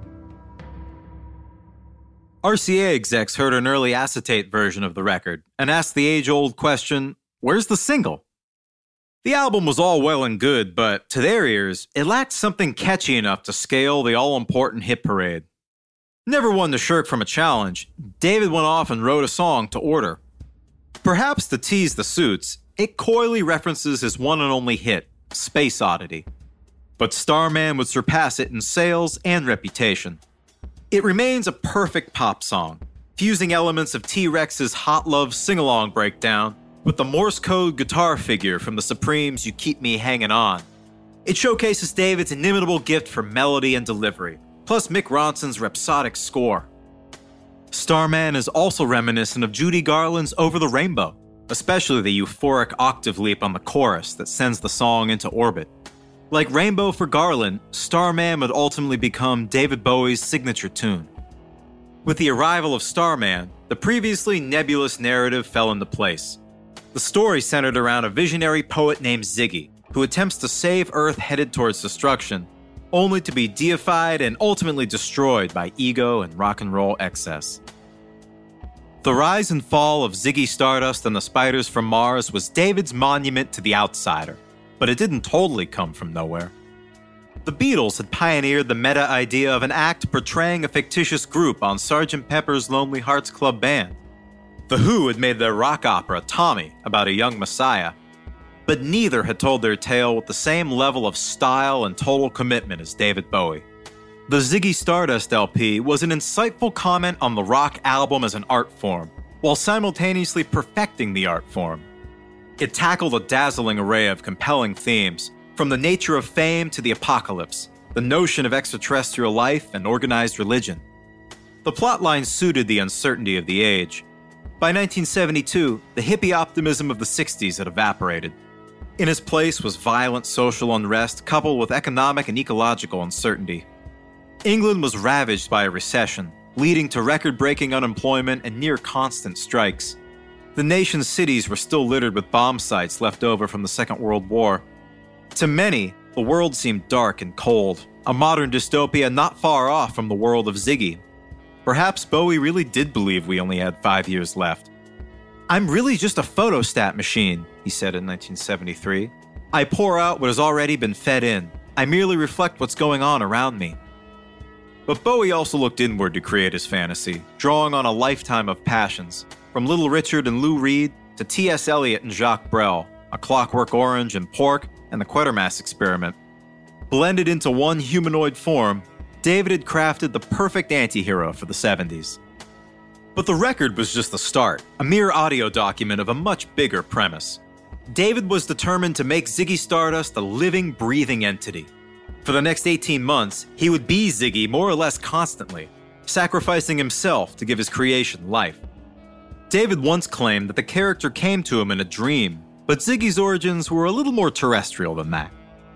[SPEAKER 8] RCA execs heard an early acetate version of the record and asked the age-old question, where's the single? The album was all well and good, but to their ears, it lacked something catchy enough to scale the all-important hit parade. Never one to shirk from a challenge, David went off and wrote a song to order. Perhaps to tease the suits, it coyly references his one and only hit, Space Oddity. But Starman would surpass it in sales and reputation. It remains a perfect pop song, fusing elements of T-Rex's Hot Love sing-along breakdown with the Morse code guitar figure from the Supremes' You Keep Me Hangin' On. It showcases David's inimitable gift for melody and delivery, plus Mick Ronson's rhapsodic score. Starman is also reminiscent of Judy Garland's Over the Rainbow, especially the euphoric octave leap on the chorus that sends the song into orbit. Like Rainbow for Garland, Starman would ultimately become David Bowie's signature tune. With the arrival of Starman, the previously nebulous narrative fell into place. The story centered around a visionary poet named Ziggy, who attempts to save Earth headed towards destruction, only to be deified and ultimately destroyed by ego and rock and roll excess. The rise and fall of Ziggy Stardust and the Spiders from Mars was David's monument to the outsider, but it didn't totally come from nowhere. The Beatles had pioneered the meta idea of an act portraying a fictitious group on Sgt. Pepper's Lonely Hearts Club Band. The Who had made their rock opera Tommy about a young messiah, but neither had told their tale with the same level of style and total commitment as David Bowie. The Ziggy Stardust LP was an insightful comment on the rock album as an art form, while simultaneously perfecting the art form. It tackled a dazzling array of compelling themes, from the nature of fame to the apocalypse, the notion of extraterrestrial life and organized religion. The plotline suited the uncertainty of the age. By 1972, the hippie optimism of the 60s had evaporated. In its place was violent social unrest coupled with economic and ecological uncertainty. England was ravaged by a recession, leading to record-breaking unemployment and near-constant strikes. The nation's cities were still littered with bomb sites left over from the Second World War. To many, the world seemed dark and cold, a modern dystopia not far off from the world of Ziggy. Perhaps Bowie really did believe we only had 5 years left. "I'm really just a photostat machine," he said in 1973. "I pour out what has already been fed in. I merely reflect what's going on around me." But Bowie also looked inward to create his fantasy, drawing on a lifetime of passions, from Little Richard and Lou Reed to T.S. Eliot and Jacques Brel, A Clockwork Orange and Pork, and the Quatermass Experiment. Blended into one humanoid form, David had crafted the perfect anti-hero for the 70s. But the record was just the start, a mere audio document of a much bigger premise. David was determined to make Ziggy Stardust a living, breathing entity. For the next 18 months, he would be Ziggy more or less constantly, sacrificing himself to give his creation life. David once claimed that the character came to him in a dream, but Ziggy's origins were a little more terrestrial than that.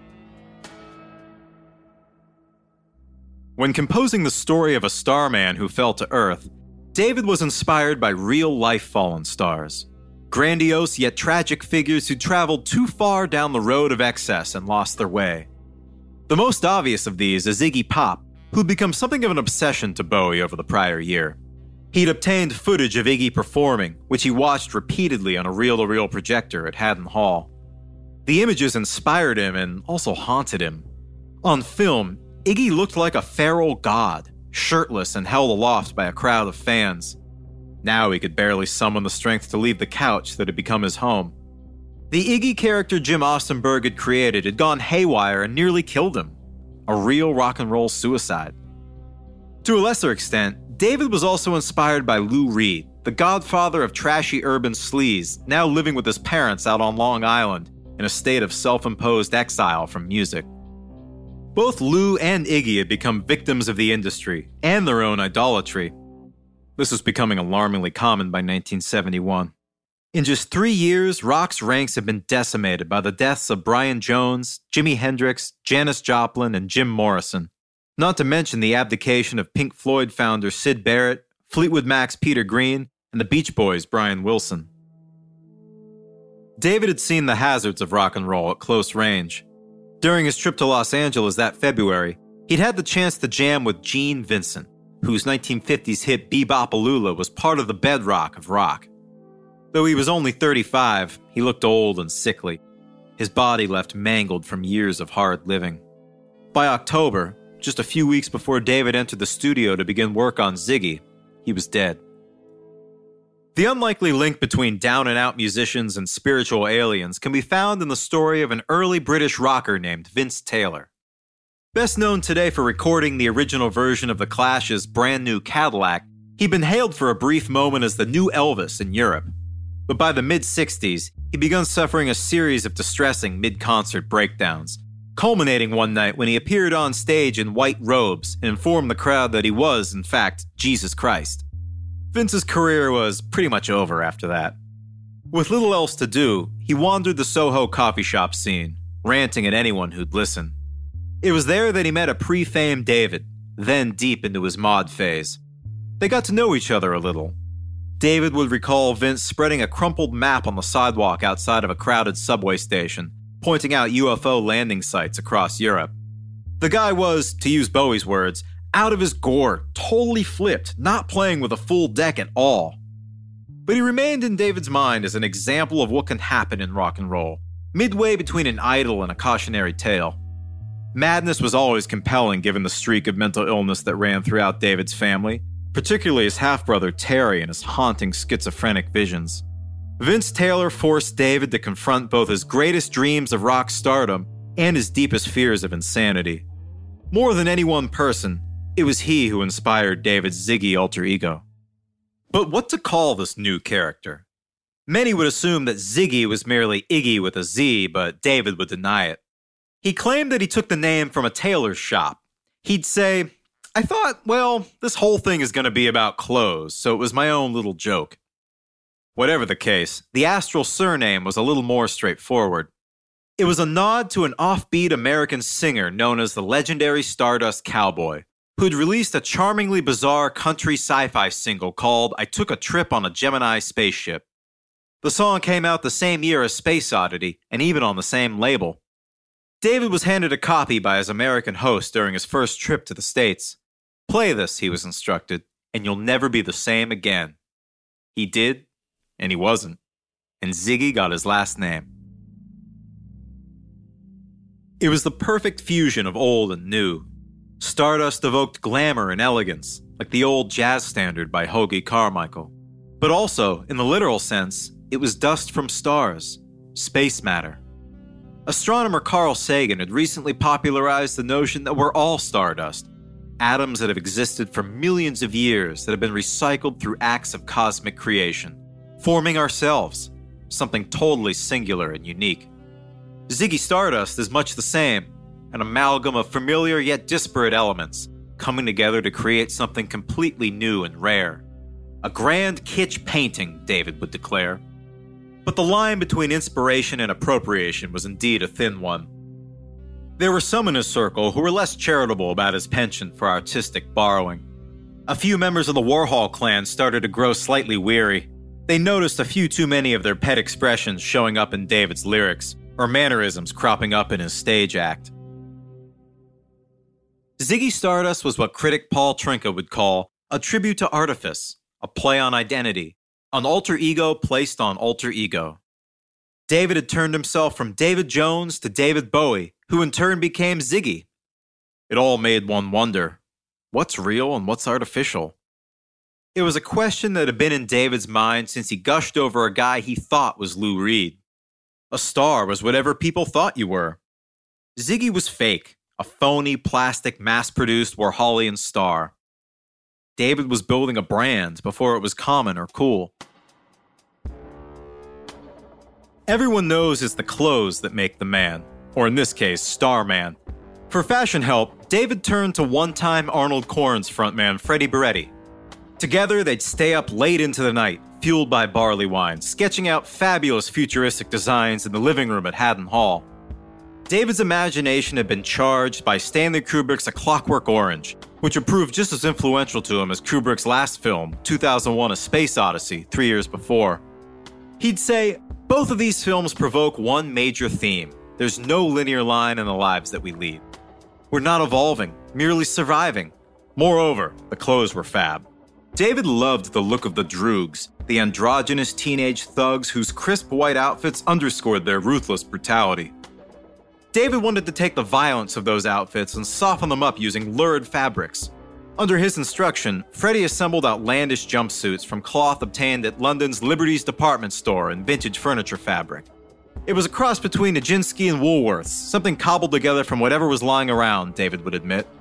[SPEAKER 8] When composing the story of a starman who fell to Earth, David was inspired by real-life fallen stars. Grandiose yet tragic figures who traveled too far down the road of excess and lost their way. The most obvious of these is Iggy Pop, who'd become something of an obsession to Bowie over the prior year. He'd obtained footage of Iggy performing, which he watched repeatedly on a reel-to-reel projector at Haddon Hall. The images inspired him and also haunted him. On film, Iggy looked like a feral god, shirtless and held aloft by a crowd of fans. Now he could barely summon the strength to leave the couch that had become his home. The Iggy character Jim Ostenberg had created had gone haywire and nearly killed him. A real rock and roll suicide. To a lesser extent, David was also inspired by Lou Reed, the godfather of trashy urban sleaze, now living with his parents out on Long Island in a state of self-imposed exile from music. Both Lou and Iggy had become victims of the industry and their own idolatry. This was becoming alarmingly common by 1971. In just 3 years, rock's ranks had been decimated by the deaths of Brian Jones, Jimi Hendrix, Janis Joplin, and Jim Morrison, not to mention the abdication of Pink Floyd founder Syd Barrett, Fleetwood Mac's Peter Green, and the Beach Boys' Brian Wilson. David had seen the hazards of rock and roll at close range. During his trip to Los Angeles that February, he'd had the chance to jam with Gene Vincent, whose 1950s hit Bebop-A-Lula was part of the bedrock of rock. Though he was only 35, he looked old and sickly, his body left mangled from years of hard living. By October, just a few weeks before David entered the studio to begin work on Ziggy, he was dead. The unlikely link between down-and-out musicians and spiritual aliens can be found in the story of an early British rocker named Vince Taylor. Best known today for recording the original version of The Clash's Brand New Cadillac, He'd been hailed for a brief moment as the new Elvis in Europe. But by the mid-60s, he began suffering a series of distressing mid-concert breakdowns, culminating one night when he appeared on stage in white robes and informed the crowd that he was, in fact, Jesus Christ. Vince's career was pretty much over after that. With little else to do, he wandered the Soho coffee shop scene, ranting at anyone who'd listen. It was there that he met a pre-famed David, then deep into his mod phase. They got to know each other a little. David would recall Vince spreading a crumpled map on the sidewalk outside of a crowded subway station, pointing out UFO landing sites across Europe. The guy was, to use Bowie's words, out of his gourd, totally flipped, not playing with a full deck at all. But he remained in David's mind as an example of what can happen in rock and roll, midway between an idol and a cautionary tale. Madness was always compelling given the streak of mental illness that ran throughout David's family, particularly his half-brother Terry and his haunting schizophrenic visions. Vince Taylor forced David to confront both his greatest dreams of rock stardom and his deepest fears of insanity. More than any one person, it was he who inspired David's Ziggy alter ego. But what to call this new character? Many would assume that Ziggy was merely Iggy with a Z, but David would deny it. He claimed that he took the name from a tailor's shop. He'd say, "I thought, well, this whole thing is going to be about clothes, so it was my own little joke." Whatever the case, the Astral surname was a little more straightforward. It was a nod to an offbeat American singer known as the legendary Stardust Cowboy, who'd released a charmingly bizarre country sci-fi single called I Took a Trip on a Gemini Spaceship. The song came out the same year as Space Oddity, and even on the same label. David was handed a copy by his American host during his first trip to the States. "Play this," he was instructed, "and you'll never be the same again." He did, and he wasn't. And Ziggy got his last name. It was the perfect fusion of old and new. Stardust evoked glamour and elegance, like the old jazz standard by Hoagy Carmichael. But also, in the literal sense, it was dust from stars, space matter. Astronomer Carl Sagan had recently popularized the notion that we're all stardust, atoms that have existed for millions of years that have been recycled through acts of cosmic creation, forming ourselves, something totally singular and unique. Ziggy Stardust is much the same, an amalgam of familiar yet disparate elements, coming together to create something completely new and rare. A grand kitsch painting, David would declare. But the line between inspiration and appropriation was indeed a thin one. There were some in his circle who were less charitable about his penchant for artistic borrowing. A few members of the Warhol clan started to grow slightly weary. They noticed a few too many of their pet expressions showing up in David's lyrics, or mannerisms cropping up in his stage act. Ziggy Stardust was what critic Paul Trinka would call a tribute to artifice, a play on identity, an alter ego placed on alter ego. David had turned himself from David Jones to David Bowie, who in turn became Ziggy. It all made one wonder, what's real and what's artificial? It was a question that had been in David's mind since he gushed over a guy he thought was Lou Reed. A star was whatever people thought you were. Ziggy was fake, a phony, plastic, mass-produced Warholian star. David was building a brand before it was common or cool. Everyone knows it's the clothes that make the man, or in this case, Starman. For fashion help, David turned to one-time Arnold Corns frontman Freddie Beretti. Together, they'd stay up late into the night, fueled by barley wine, sketching out fabulous futuristic designs in the living room at Haddon Hall. David's imagination had been charged by Stanley Kubrick's A Clockwork Orange, which would prove just as influential to him as Kubrick's last film, 2001: A Space Odyssey, 3 years before. He'd say, both of these films provoke one major theme. There's no linear line in the lives that we lead. We're not evolving, merely surviving. Moreover, the clothes were fab. David loved the look of the Droogs, the androgynous teenage thugs whose crisp white outfits underscored their ruthless brutality. David wanted to take the violence of those outfits and soften them up using lurid fabrics. Under his instruction, Freddie assembled outlandish jumpsuits from cloth obtained at London's Liberty's department store in vintage furniture fabric. It was a cross between Nijinsky and Woolworths, something cobbled together from whatever was lying around, David would admit.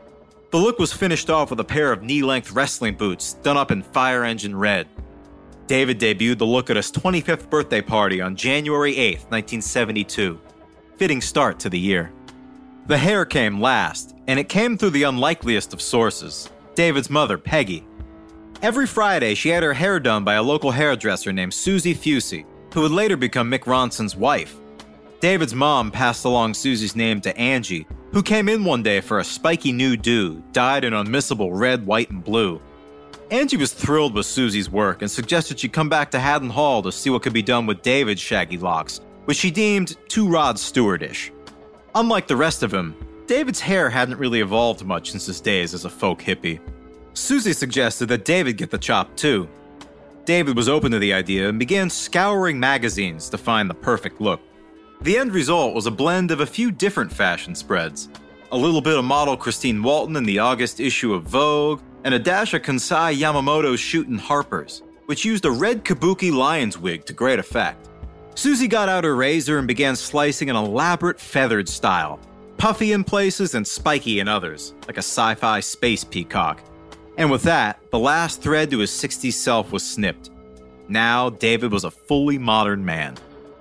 [SPEAKER 8] The look was finished off with a pair of knee-length wrestling boots done up in fire engine red. David debuted the look at his 25th birthday party on January 8th, 1972. Fitting start to the year. The hair came last, and it came through the unlikeliest of sources, David's mother, Peggy. Every Friday, she had her hair done by a local hairdresser named Susie Fusey, who would later become Mick Ronson's wife. David's mom passed along Susie's name to Angie, who came in one day for a spiky new do, dyed in unmissable red, white, and blue. Angie was thrilled with Susie's work and suggested she come back to Haddon Hall to see what could be done with David's shaggy locks, which she deemed too Rod Stewartish. Unlike the rest of him, David's hair hadn't really evolved much since his days as a folk hippie. Susie suggested that David get the chop too. David was open to the idea and began scouring magazines to find the perfect look. The end result was a blend of a few different fashion spreads. A little bit of model Christine Walton in the August issue of Vogue, and a dash of Kansai Yamamoto's Shootin' Harper's, which used a red kabuki lion's wig to great effect. Susie got out her razor and began slicing an elaborate feathered style, puffy in places and spiky in others, like a sci-fi space peacock. And with that, the last thread to his 60s self was snipped. Now, David was a fully modern man.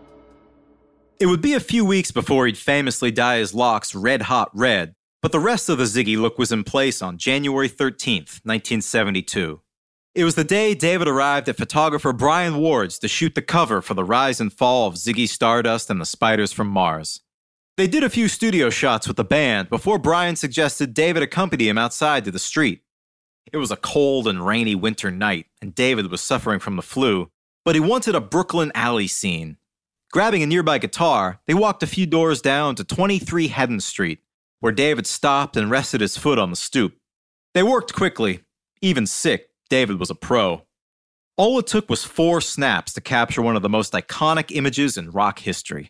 [SPEAKER 8] It would be a few weeks before he'd famously dye his locks red-hot red, but the rest of the Ziggy look was in place on January 13th, 1972. It was the day David arrived at photographer Brian Ward's to shoot the cover for The Rise and Fall of Ziggy Stardust and the Spiders from Mars. They did a few studio shots with the band before Brian suggested David accompany him outside to the street. It was a cold and rainy winter night, and David was suffering from the flu, but he wanted a Brooklyn alley scene. Grabbing a nearby guitar, they walked a few doors down to 23 Haddon Street, where David stopped and rested his foot on the stoop. They worked quickly. Even sick, David was a pro. All it took was 4 snaps to capture one of the most iconic images in rock history.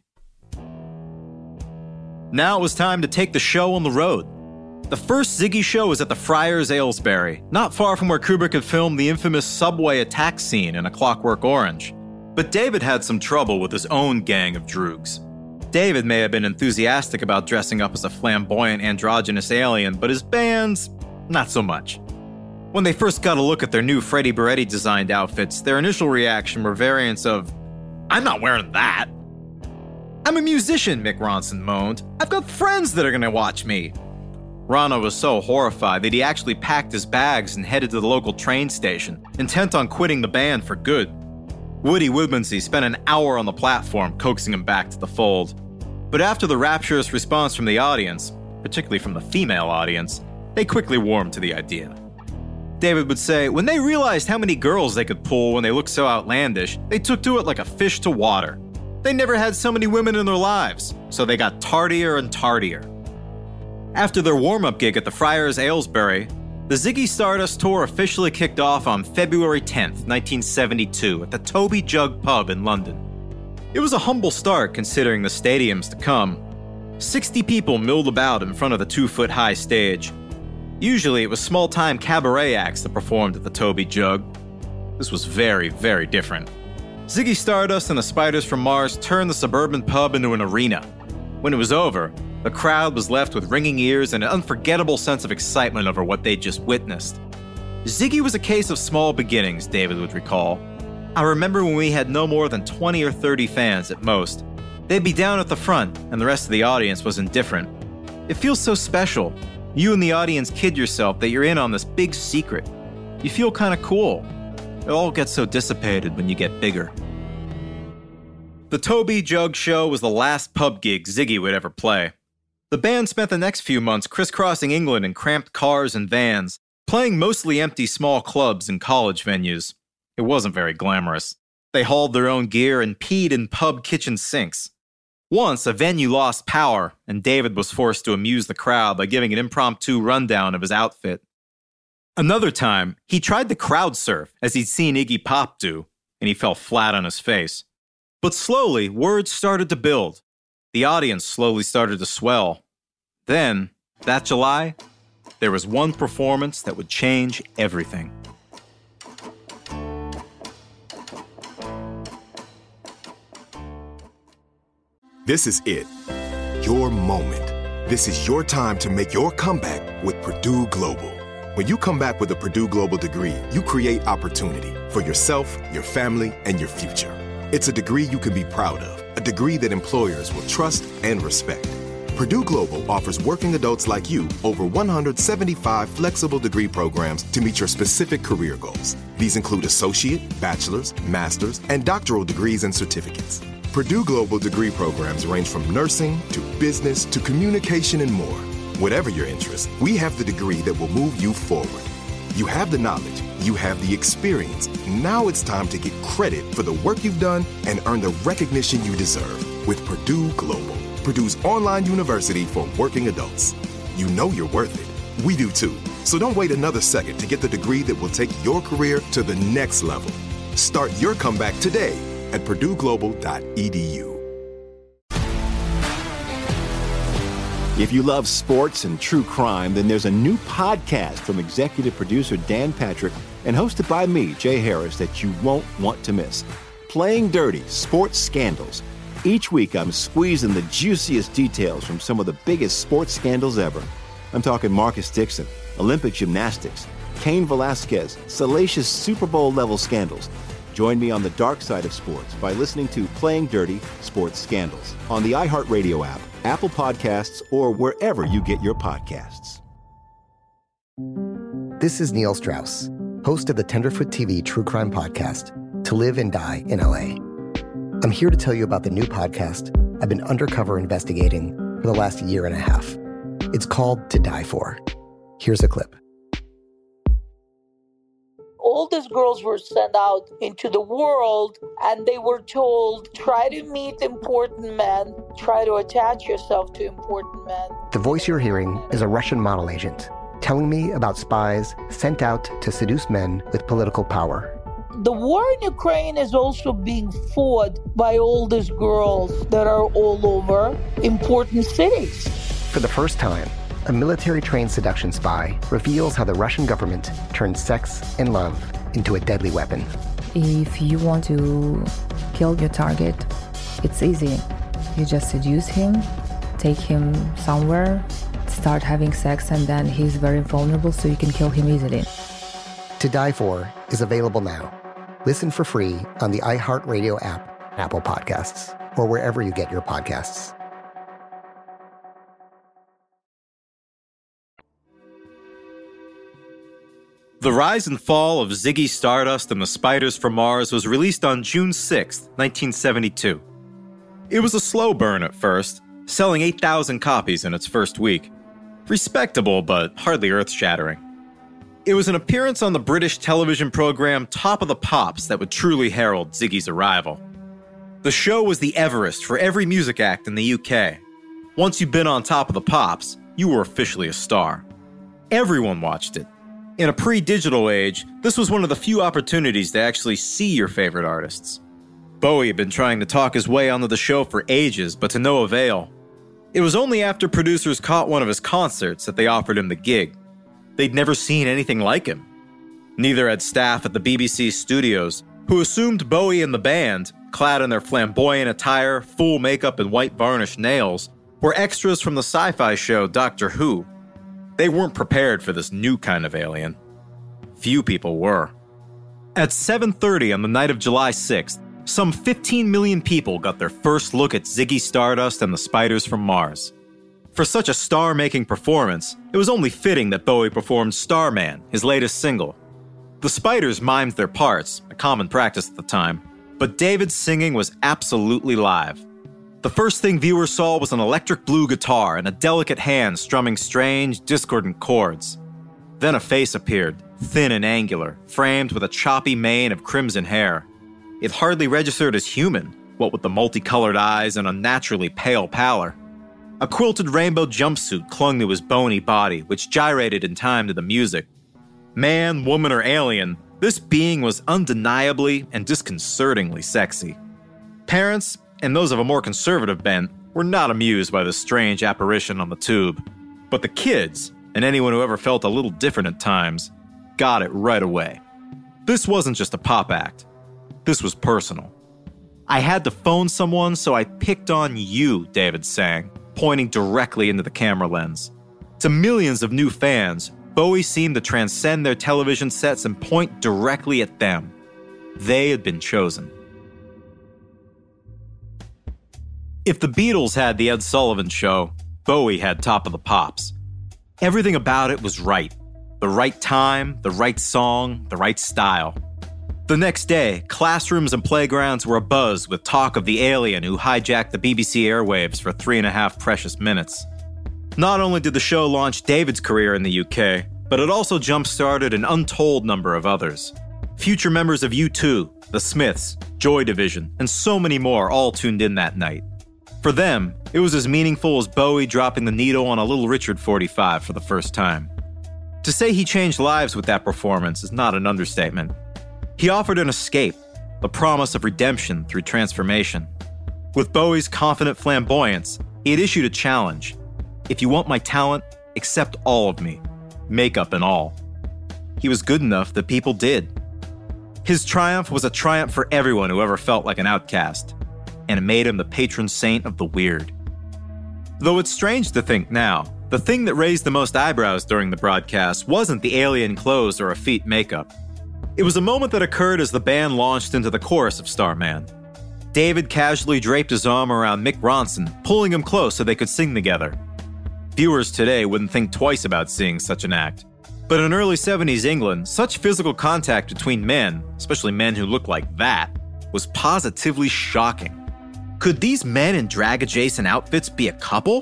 [SPEAKER 8] Now it was time to take the show on the road. The first Ziggy show was at the Friars Aylesbury, not far from where Kubrick had filmed the infamous subway attack scene in A Clockwork Orange. But David had some trouble with his own gang of droogs. David may have been enthusiastic about dressing up as a flamboyant androgynous alien, but his bands, not so much. When they first got a look at their new Freddie Beretti-designed outfits, their initial reaction were variants of, "I'm not wearing that." "I'm a musician," Mick Ronson moaned. "I've got friends that are gonna watch me." Rana was so horrified that he actually packed his bags and headed to the local train station, intent on quitting the band for good. Woody Woodmansey spent an hour on the platform coaxing him back to the fold. But after the rapturous response from the audience, particularly from the female audience, they quickly warmed to the idea. David would say, when they realized how many girls they could pull when they looked so outlandish, they took to it like a fish to water. They never had so many women in their lives, so they got tardier and tardier. After their warm-up gig at the Friars Aylesbury, the Ziggy Stardust tour officially kicked off on February 10th, 1972 at the Toby Jug Pub in London. It was a humble start considering the stadiums to come. 60 people milled about in front of the 2-foot-high stage. Usually it was small-time cabaret acts that performed at the Toby Jug. This was very, very different. Ziggy Stardust and the Spiders from Mars turned the suburban pub into an arena. When it was over, the crowd was left with ringing ears and an unforgettable sense of excitement over what they'd just witnessed. Ziggy was a case of small beginnings, David would recall. I remember when we had no more than 20 or 30 fans at most. They'd be down at the front, and the rest of the audience was indifferent. It feels so special. You and the audience kid yourself that you're in on this big secret. You feel kind of cool. It all gets so dissipated when you get bigger. The Toby Jug Show was the last pub gig Ziggy would ever play. The band spent the next few months crisscrossing England in cramped cars and vans, playing mostly empty small clubs and college venues. It wasn't very glamorous. They hauled their own gear and peed in pub kitchen sinks. Once, a venue lost power, and David was forced to amuse the crowd by giving an impromptu rundown of his outfit. Another time, he tried to crowd surf, as he'd seen Iggy Pop do, and he fell flat on his face. But slowly, words started to build. The audience slowly started to swell. Then, that July, there was one performance that would change everything.
[SPEAKER 9] This is it. Your moment. This is your time to make your comeback with Purdue Global. When you come back with a Purdue Global degree, you create opportunity for yourself, your family, and your future. It's a degree you can be proud of, a degree that employers will trust and respect. Purdue Global offers working adults like you over 175 flexible degree programs to meet your specific career goals. These include associate, bachelor's, master's, and doctoral degrees and certificates. Purdue Global degree programs range from nursing to business to communication and more. Whatever your interest, we have the degree that will move you forward. You have the knowledge, you have the experience. Now it's time to get credit for the work you've done and earn the recognition you deserve with Purdue Global, Purdue's online university for working adults. You know you're worth it. We do too. So don't wait another second to get the degree that will take your career to the next level. Start your comeback today at purdueglobal.edu.
[SPEAKER 10] If you love sports and true crime, then there's a new podcast from executive producer Dan Patrick and hosted by me, Jay Harris, that you won't want to miss. Playing Dirty: Sports Scandals. Each week, I'm squeezing the juiciest details from some of the biggest sports scandals ever. I'm talking Marcus Dixon, Olympic gymnastics, Cain Velasquez, salacious Super Bowl-level scandals. Join me on the dark side of sports by listening to Playing Dirty: Sports Scandals on the iHeartRadio app, Apple Podcasts, or wherever you get your podcasts.
[SPEAKER 11] This is Neil Strauss, host of the Tenderfoot TV True Crime Podcast, To Live and Die in LA. I'm here to tell you about the new podcast I've been undercover investigating for the last year and a half. It's called To Die For. Here's a clip.
[SPEAKER 12] All these girls were sent out into the world and they were told, try to meet important men, try to attach yourself to important men.
[SPEAKER 11] The voice you're hearing is a Russian model agent telling me about spies sent out to seduce men with political power.
[SPEAKER 12] The war in Ukraine is also being fought by all these girls that are all over important cities.
[SPEAKER 11] For the first time, a military-trained seduction spy reveals how the Russian government turned sex and love into a deadly weapon.
[SPEAKER 13] If you want to kill your target, it's easy. You just seduce him, take him somewhere, start having sex, and then he's very vulnerable, so you can kill him easily.
[SPEAKER 11] To Die For is available now. Listen for free on the iHeartRadio app, Apple Podcasts, or wherever you get your podcasts.
[SPEAKER 8] The Rise and Fall of Ziggy Stardust and the Spiders from Mars was released on June 6, 1972. It was a slow burn at first, selling 8,000 copies in its first week. Respectable, but hardly earth-shattering. It was an appearance on the British television program Top of the Pops that would truly herald Ziggy's arrival. The show was the Everest for every music act in the UK. Once you'd been on Top of the Pops, you were officially a star. Everyone watched it. In a pre-digital age, this was one of the few opportunities to actually see your favorite artists. Bowie had been trying to talk his way onto the show for ages, but to no avail. It was only after producers caught one of his concerts that they offered him the gig. They'd never seen anything like him. Neither had staff at the BBC studios, who assumed Bowie and the band, clad in their flamboyant attire, full makeup, and white varnished nails, were extras from the sci-fi show Doctor Who. They weren't prepared for this new kind of alien. Few people were. At 7:30 on the night of July 6th, some 15 million people got their first look at Ziggy Stardust and the Spiders from Mars. For such a star-making performance, it was only fitting that Bowie performed Starman, his latest single. The Spiders mimed their parts, a common practice at the time, but David's singing was absolutely live. The first thing viewers saw was an electric blue guitar and a delicate hand strumming strange, discordant chords. Then a face appeared, thin and angular, framed with a choppy mane of crimson hair. It hardly registered as human, what with the multicolored eyes and unnaturally pale pallor. A quilted rainbow jumpsuit clung to his bony body, which gyrated in time to the music. Man, woman, or alien, this being was undeniably and disconcertingly sexy. Parents, and those of a more conservative bent, were not amused by this strange apparition on the tube. But the kids, and anyone who ever felt a little different at times, got it right away. This wasn't just a pop act. This was personal. I had to phone someone, so I picked on you, David sang. pointing directly into the camera lens. To millions of new fans, Bowie seemed to transcend their television sets and point directly at them. They had been chosen. If the Beatles had The Ed Sullivan Show, Bowie had Top of the Pops. Everything about it was right. The right time, the right song, the right style. The next day, classrooms and playgrounds were abuzz with talk of the alien who hijacked the BBC airwaves for 3.5 precious minutes. Not only did the show launch David's career in the UK, but it also jump-started an untold number of others. Future members of U2, The Smiths, Joy Division, and so many more all tuned in that night. For them, it was as meaningful as Bowie dropping the needle on a Little Richard 45 for the first time. To say he changed lives with that performance is not an understatement. He offered an escape, the promise of redemption through transformation. With Bowie's confident flamboyance, he had issued a challenge. If you want my talent, accept all of me, makeup and all. He was good enough that people did. His triumph was a triumph for everyone who ever felt like an outcast, and it made him the patron saint of the weird. Though it's strange to think now, the thing that raised the most eyebrows during the broadcast wasn't the alien clothes or effete makeup. It was a moment that occurred as the band launched into the chorus of Starman. David casually draped his arm around Mick Ronson, pulling him close so they could sing together. Viewers today wouldn't think twice about seeing such an act. But in early 70s England, such physical contact between men, especially men who looked like that, was positively shocking. Could these men in drag-adjacent outfits be a couple?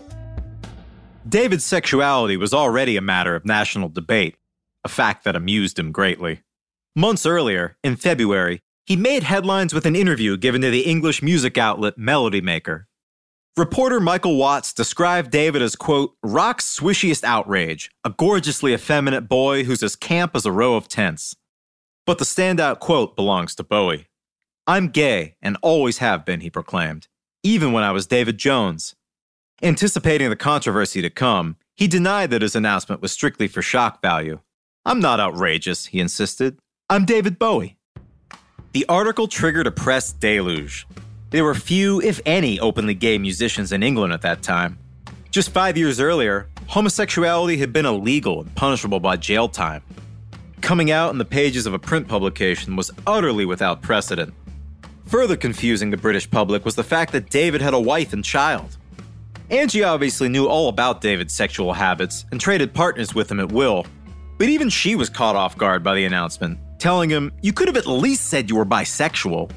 [SPEAKER 8] David's sexuality was already a matter of national debate, a fact that amused him greatly. Months earlier, in February, he made headlines with an interview given to the English music outlet Melody Maker. Reporter Michael Watts described David as, quote, rock's swishiest outrage, a gorgeously effeminate boy who's as camp as a row of tents. But the standout quote belongs to Bowie. I'm gay and always have been, he proclaimed, even when I was David Jones. Anticipating the controversy to come, he denied that his announcement was strictly for shock value. I'm not outrageous, he insisted. I'm David Bowie. The article triggered a press deluge. There were few, if any, openly gay musicians in England at that time. Just 5 years earlier, homosexuality had been illegal and punishable by jail time. Coming out in the pages of a print publication was utterly without precedent. Further confusing the British public was the fact that David had a wife and child. Angie obviously knew all about David's sexual habits and traded partners with him at will, but even she was caught off guard by the announcement, telling him, "You could have at least said you were bisexual."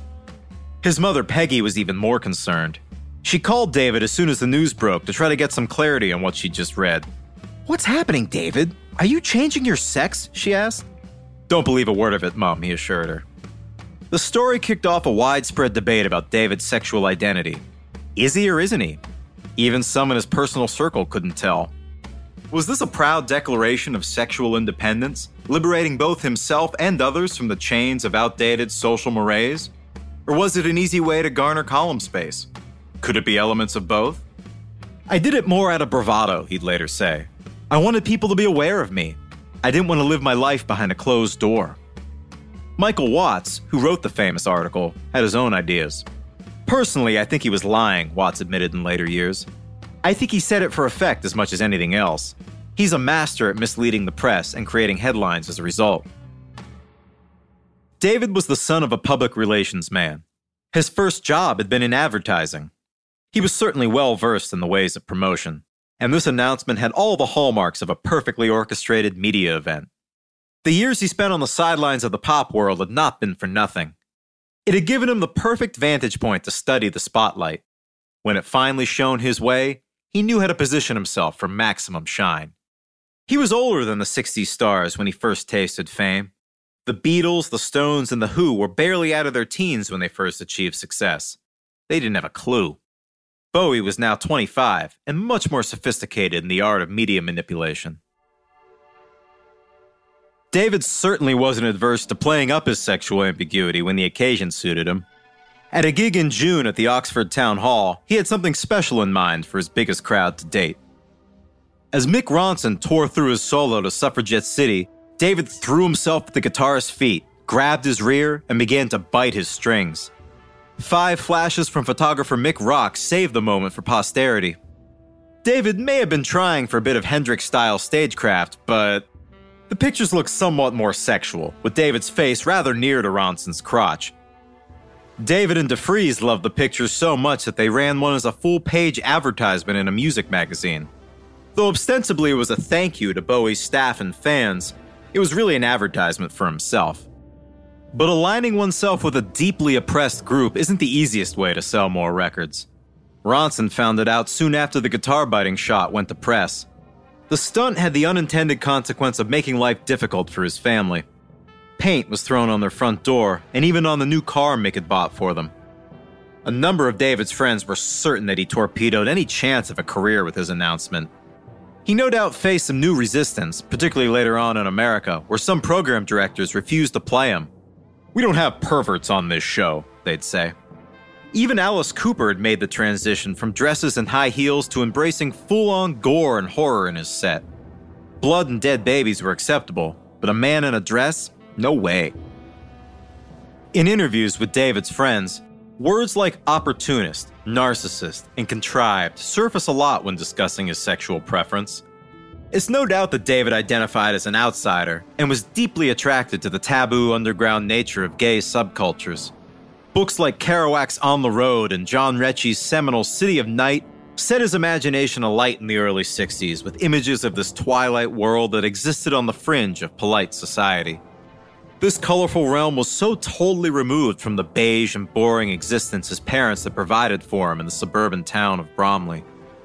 [SPEAKER 8] His mother, Peggy, was even more concerned. She called David as soon as the news broke to try to get some clarity on what she'd just read. "What's happening, David? Are you changing your sex?" she asked. "Don't believe a word of it, Mom," he assured her. The story kicked off a widespread debate about David's sexual identity. Is he or isn't he? Even some in his personal circle couldn't tell. Was this a proud declaration of sexual independence, liberating both himself and others from the chains of outdated social mores? Or was it an easy way to garner column space? Could it be elements of both? "I did it more out of bravado," he'd later say. "I wanted people to be aware of me. I didn't want to live my life behind a closed door." Michael Watts, who wrote the famous article, had his own ideas. "Personally, I think he was lying," Watts admitted in later years. "I think he said it for effect as much as anything else. He's a master at misleading the press and creating headlines as a result." David was the son of a public relations man. His first job had been in advertising. He was certainly well versed in the ways of promotion, and this announcement had all the hallmarks of a perfectly orchestrated media event. The years he spent on the sidelines of the pop world had not been for nothing. It had given him the perfect vantage point to study the spotlight. When it finally shone his way, he knew how to position himself for maximum shine. He was older than the 60s stars when he first tasted fame. The Beatles, the Stones, and the Who were barely out of their teens when they first achieved success. They didn't have a clue. Bowie was now 25 and much more sophisticated in the art of media manipulation. David certainly wasn't adverse to playing up his sexual ambiguity when the occasion suited him. At a gig in June at the Oxford Town Hall, he had something special in mind for his biggest crowd to date. As Mick Ronson tore through his solo to Suffragette City, David threw himself at the guitarist's feet, grabbed his rear, and began to bite his strings. 5 flashes from photographer Mick Rock saved the moment for posterity. David may have been trying for a bit of Hendrix-style stagecraft, but the pictures look somewhat more sexual, with David's face rather near to Ronson's crotch. David and DeFries loved the pictures so much that they ran one as a full-page advertisement in a music magazine. Though ostensibly it was a thank you to Bowie's staff and fans, it was really an advertisement for himself. But aligning oneself with a deeply oppressed group isn't the easiest way to sell more records. Ronson found it out soon after the guitar-biting shot went to press. The stunt had the unintended consequence of making life difficult for his family. Paint was thrown on their front door, and even on the new car Mick had bought for them. A number of David's friends were certain that he torpedoed any chance of a career with his announcement. He no doubt faced some new resistance, particularly later on in America, where some program directors refused to play him. "We don't have perverts on this show," they'd say. Even Alice Cooper had made the transition from dresses and high heels to embracing full-on gore and horror in his set. Blood and dead babies were acceptable, but a man in a dress? No way. In interviews with David's friends, words like opportunist, narcissist, and contrived surface a lot when discussing his sexual preference. It's no doubt that David identified as an outsider and was deeply attracted to the taboo underground nature of gay subcultures. Books like Kerouac's On the Road and John Rechy's seminal City of Night set his imagination alight in the early 60s with images of this twilight world that existed on the fringe of polite society. This colorful realm was so totally removed from the beige and boring existence his parents had provided for him in the suburban town of Bromley.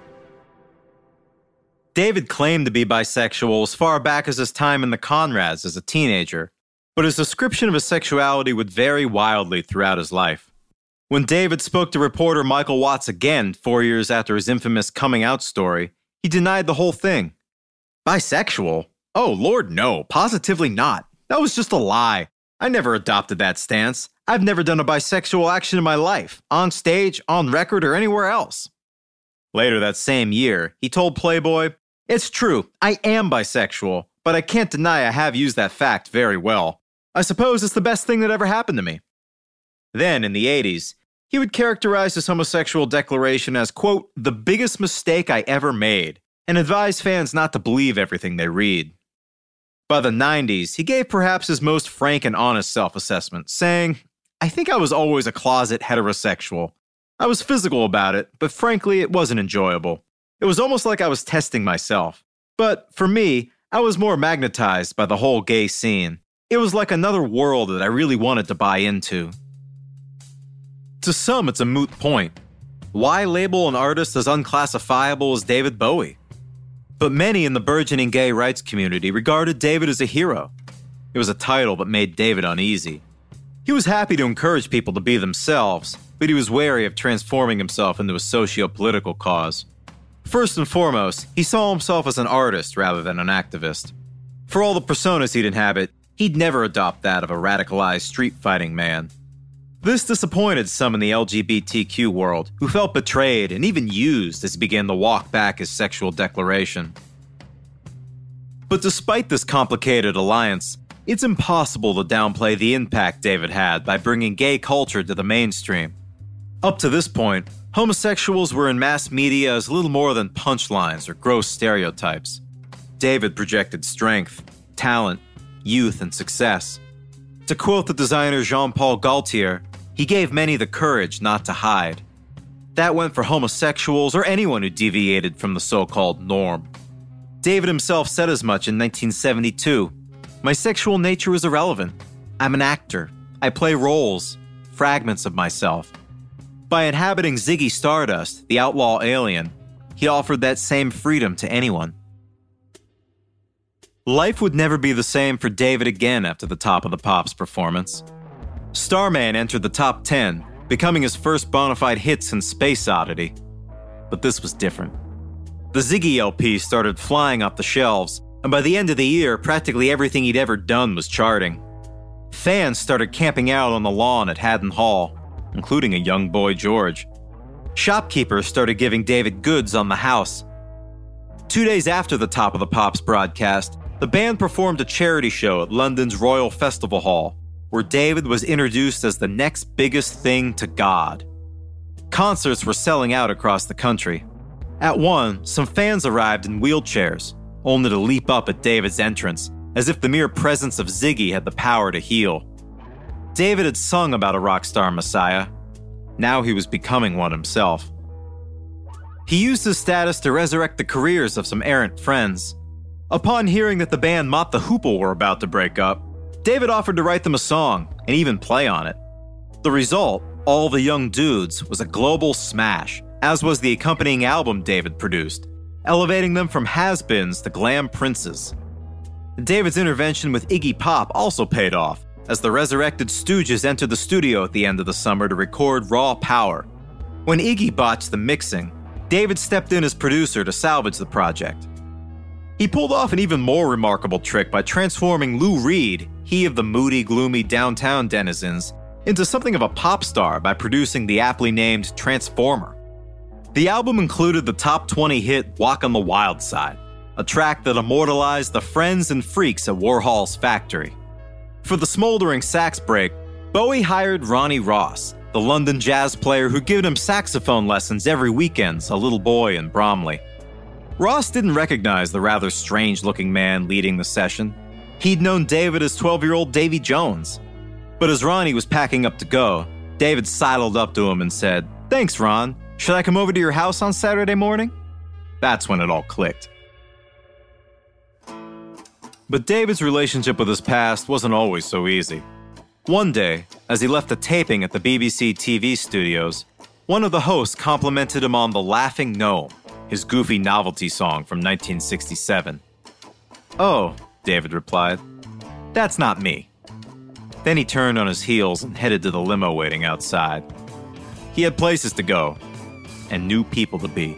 [SPEAKER 8] David claimed to be bisexual as far back as his time in the Conrads as a teenager, but his description of his sexuality would vary wildly throughout his life. When David spoke to reporter Michael Watts again 4 years after his infamous coming out story, he denied the whole thing. "Bisexual? Oh, Lord, no, positively not. That was just a lie. I never adopted that stance. I've never done a bisexual action in my life, on stage, on record, or anywhere else." Later that same year, he told Playboy, "It's true, I am bisexual, but I can't deny I have used that fact very well. I suppose it's the best thing that ever happened to me." Then, in the 80s, he would characterize his homosexual declaration as, quote, "the biggest mistake I ever made," and advise fans not to believe everything they read. By the 90s, he gave perhaps his most frank and honest self-assessment, saying, "I think I was always a closet heterosexual. I was physical about it, but frankly, it wasn't enjoyable. It was almost like I was testing myself. But for me, I was more magnetized by the whole gay scene. It was like another world that I really wanted to buy into." To some, it's a moot point. Why label an artist as unclassifiable as David Bowie? But many in the burgeoning gay rights community regarded David as a hero. It was a title that made David uneasy. He was happy to encourage people to be themselves, but he was wary of transforming himself into a socio-political cause. First and foremost, he saw himself as an artist rather than an activist. For all the personas he'd inhabit, he'd never adopt that of a radicalized street-fighting man. This disappointed some in the LGBTQ world, who felt betrayed and even used as he began to walk back his sexual declaration. But despite this complicated alliance, it's impossible to downplay the impact David had by bringing gay culture to the mainstream. Up to this point, homosexuals were in mass media as little more than punchlines or gross stereotypes. David projected strength, talent, youth, and success. To quote the designer Jean-Paul Gaultier, he gave many the courage not to hide. That went for homosexuals or anyone who deviated from the so-called norm. David himself said as much in 1972. "My sexual nature is irrelevant. I'm an actor. I play roles, fragments of myself." By inhabiting Ziggy Stardust, the outlaw alien, he offered that same freedom to anyone. Life would never be the same for David again after the Top of the Pops performance. Starman entered the top 10, becoming his first bona fide hit since Space Oddity. But this was different. The Ziggy LP started flying off the shelves, and by the end of the year, practically everything he'd ever done was charting. Fans started camping out on the lawn at Haddon Hall, including a young boy George. Shopkeepers started giving David goods on the house. 2 days after the Top of the Pops broadcast, the band performed a charity show at London's Royal Festival Hall, where David was introduced as the next biggest thing to God. Concerts were selling out across the country. At one, some fans arrived in wheelchairs, only to leap up at David's entrance, as if the mere presence of Ziggy had the power to heal. David had sung about a rock star messiah. Now he was becoming one himself. He used his status to resurrect the careers of some errant friends. Upon hearing that the band Mott the Hoople were about to break up, David offered to write them a song and even play on it. The result, All the Young Dudes, was a global smash, as was the accompanying album David produced, elevating them from has-beens to glam princes. David's intervention with Iggy Pop also paid off, as the resurrected Stooges entered the studio at the end of the summer to record Raw Power. When Iggy botched the mixing, David stepped in as producer to salvage the project. He pulled off an even more remarkable trick by transforming Lou Reed, he of the moody, gloomy downtown denizens, into something of a pop star by producing the aptly named Transformer. The album included the top 20 hit Walk on the Wild Side, a track that immortalized the friends and freaks at Warhol's factory. For the smoldering sax break, Bowie hired Ronnie Ross, the London jazz player who'd given him saxophone lessons every weekend as a little boy in Bromley. Ross didn't recognize the rather strange-looking man leading the session. He'd known David as 12-year-old Davy Jones. But as Ronnie was packing up to go, David sidled up to him and said, "Thanks, Ron. Should I come over to your house on Saturday morning?" That's when it all clicked. But David's relationship with his past wasn't always so easy. One day, as he left a taping at the BBC TV studios, one of the hosts complimented him on The Laughing Gnome, his goofy novelty song from 1967. "Oh," David replied, "that's not me." Then he turned on his heels and headed to the limo waiting outside. He had places to go, and new people to be.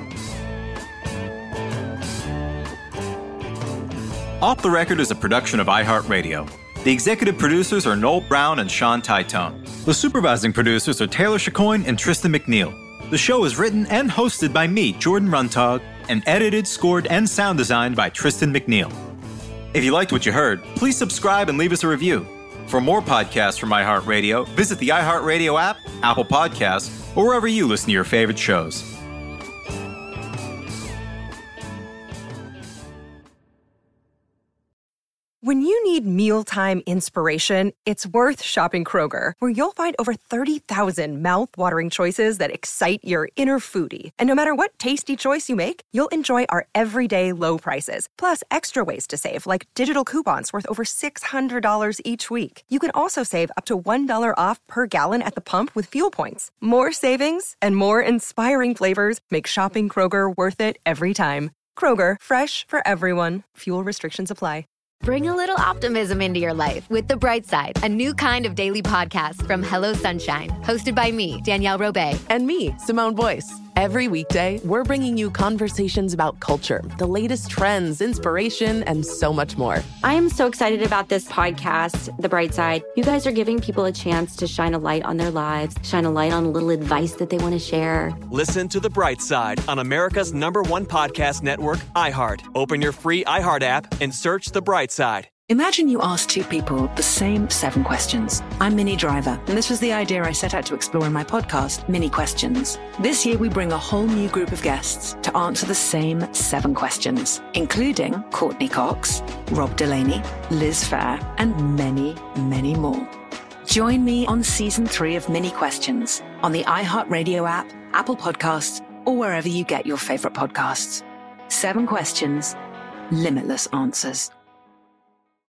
[SPEAKER 8] Off the Record is a production of iHeartRadio. The executive producers are Noel Brown and Sean Titone. The supervising producers are Taylor Chicoine and Tristan McNeil. The show is written and hosted by me, Jordan Runtagh, and edited, scored, and sound designed by Tristan McNeil. If you liked what you heard, please subscribe and leave us a review. For more podcasts from iHeartRadio, visit the iHeartRadio app, Apple Podcasts, or wherever you listen to your favorite shows.
[SPEAKER 14] When you need mealtime inspiration, it's worth shopping Kroger, where you'll find over 30,000 mouth-watering choices that excite your inner foodie. And no matter what tasty choice you make, you'll enjoy our everyday low prices, plus extra ways to save, like digital coupons worth over $600 each week. You can also save up to $1 off per gallon at the pump with fuel points. More savings and more inspiring flavors make shopping Kroger worth it every time. Kroger, fresh for everyone. Fuel restrictions apply.
[SPEAKER 1] Bring a little optimism into your life with The Bright Side, a new kind of daily podcast from Hello Sunshine, hosted by me, Danielle Robay.
[SPEAKER 2] And me, Simone Boyce. Every weekday, we're bringing you conversations about culture, the latest trends, inspiration, and so much more.
[SPEAKER 3] I am so excited about this podcast, The Bright Side. You guys are giving people a chance to shine a light on their lives, shine a light on a little advice that they want to share.
[SPEAKER 4] Listen to The Bright Side on America's #1 podcast network, iHeart. Open your free iHeart app and search The Bright Side.
[SPEAKER 7] Imagine you ask two people the same 7 questions. I'm Minnie Driver, and this was the idea I set out to explore in my podcast, Mini Questions. This year, we bring a whole new group of guests to answer the same 7 questions, including Courtney Cox, Rob Delaney, Liz Phair, and many, many more. Join me on Season 3 of Mini Questions on the iHeartRadio app, Apple Podcasts, or wherever you get your favorite podcasts. 7 questions, limitless answers.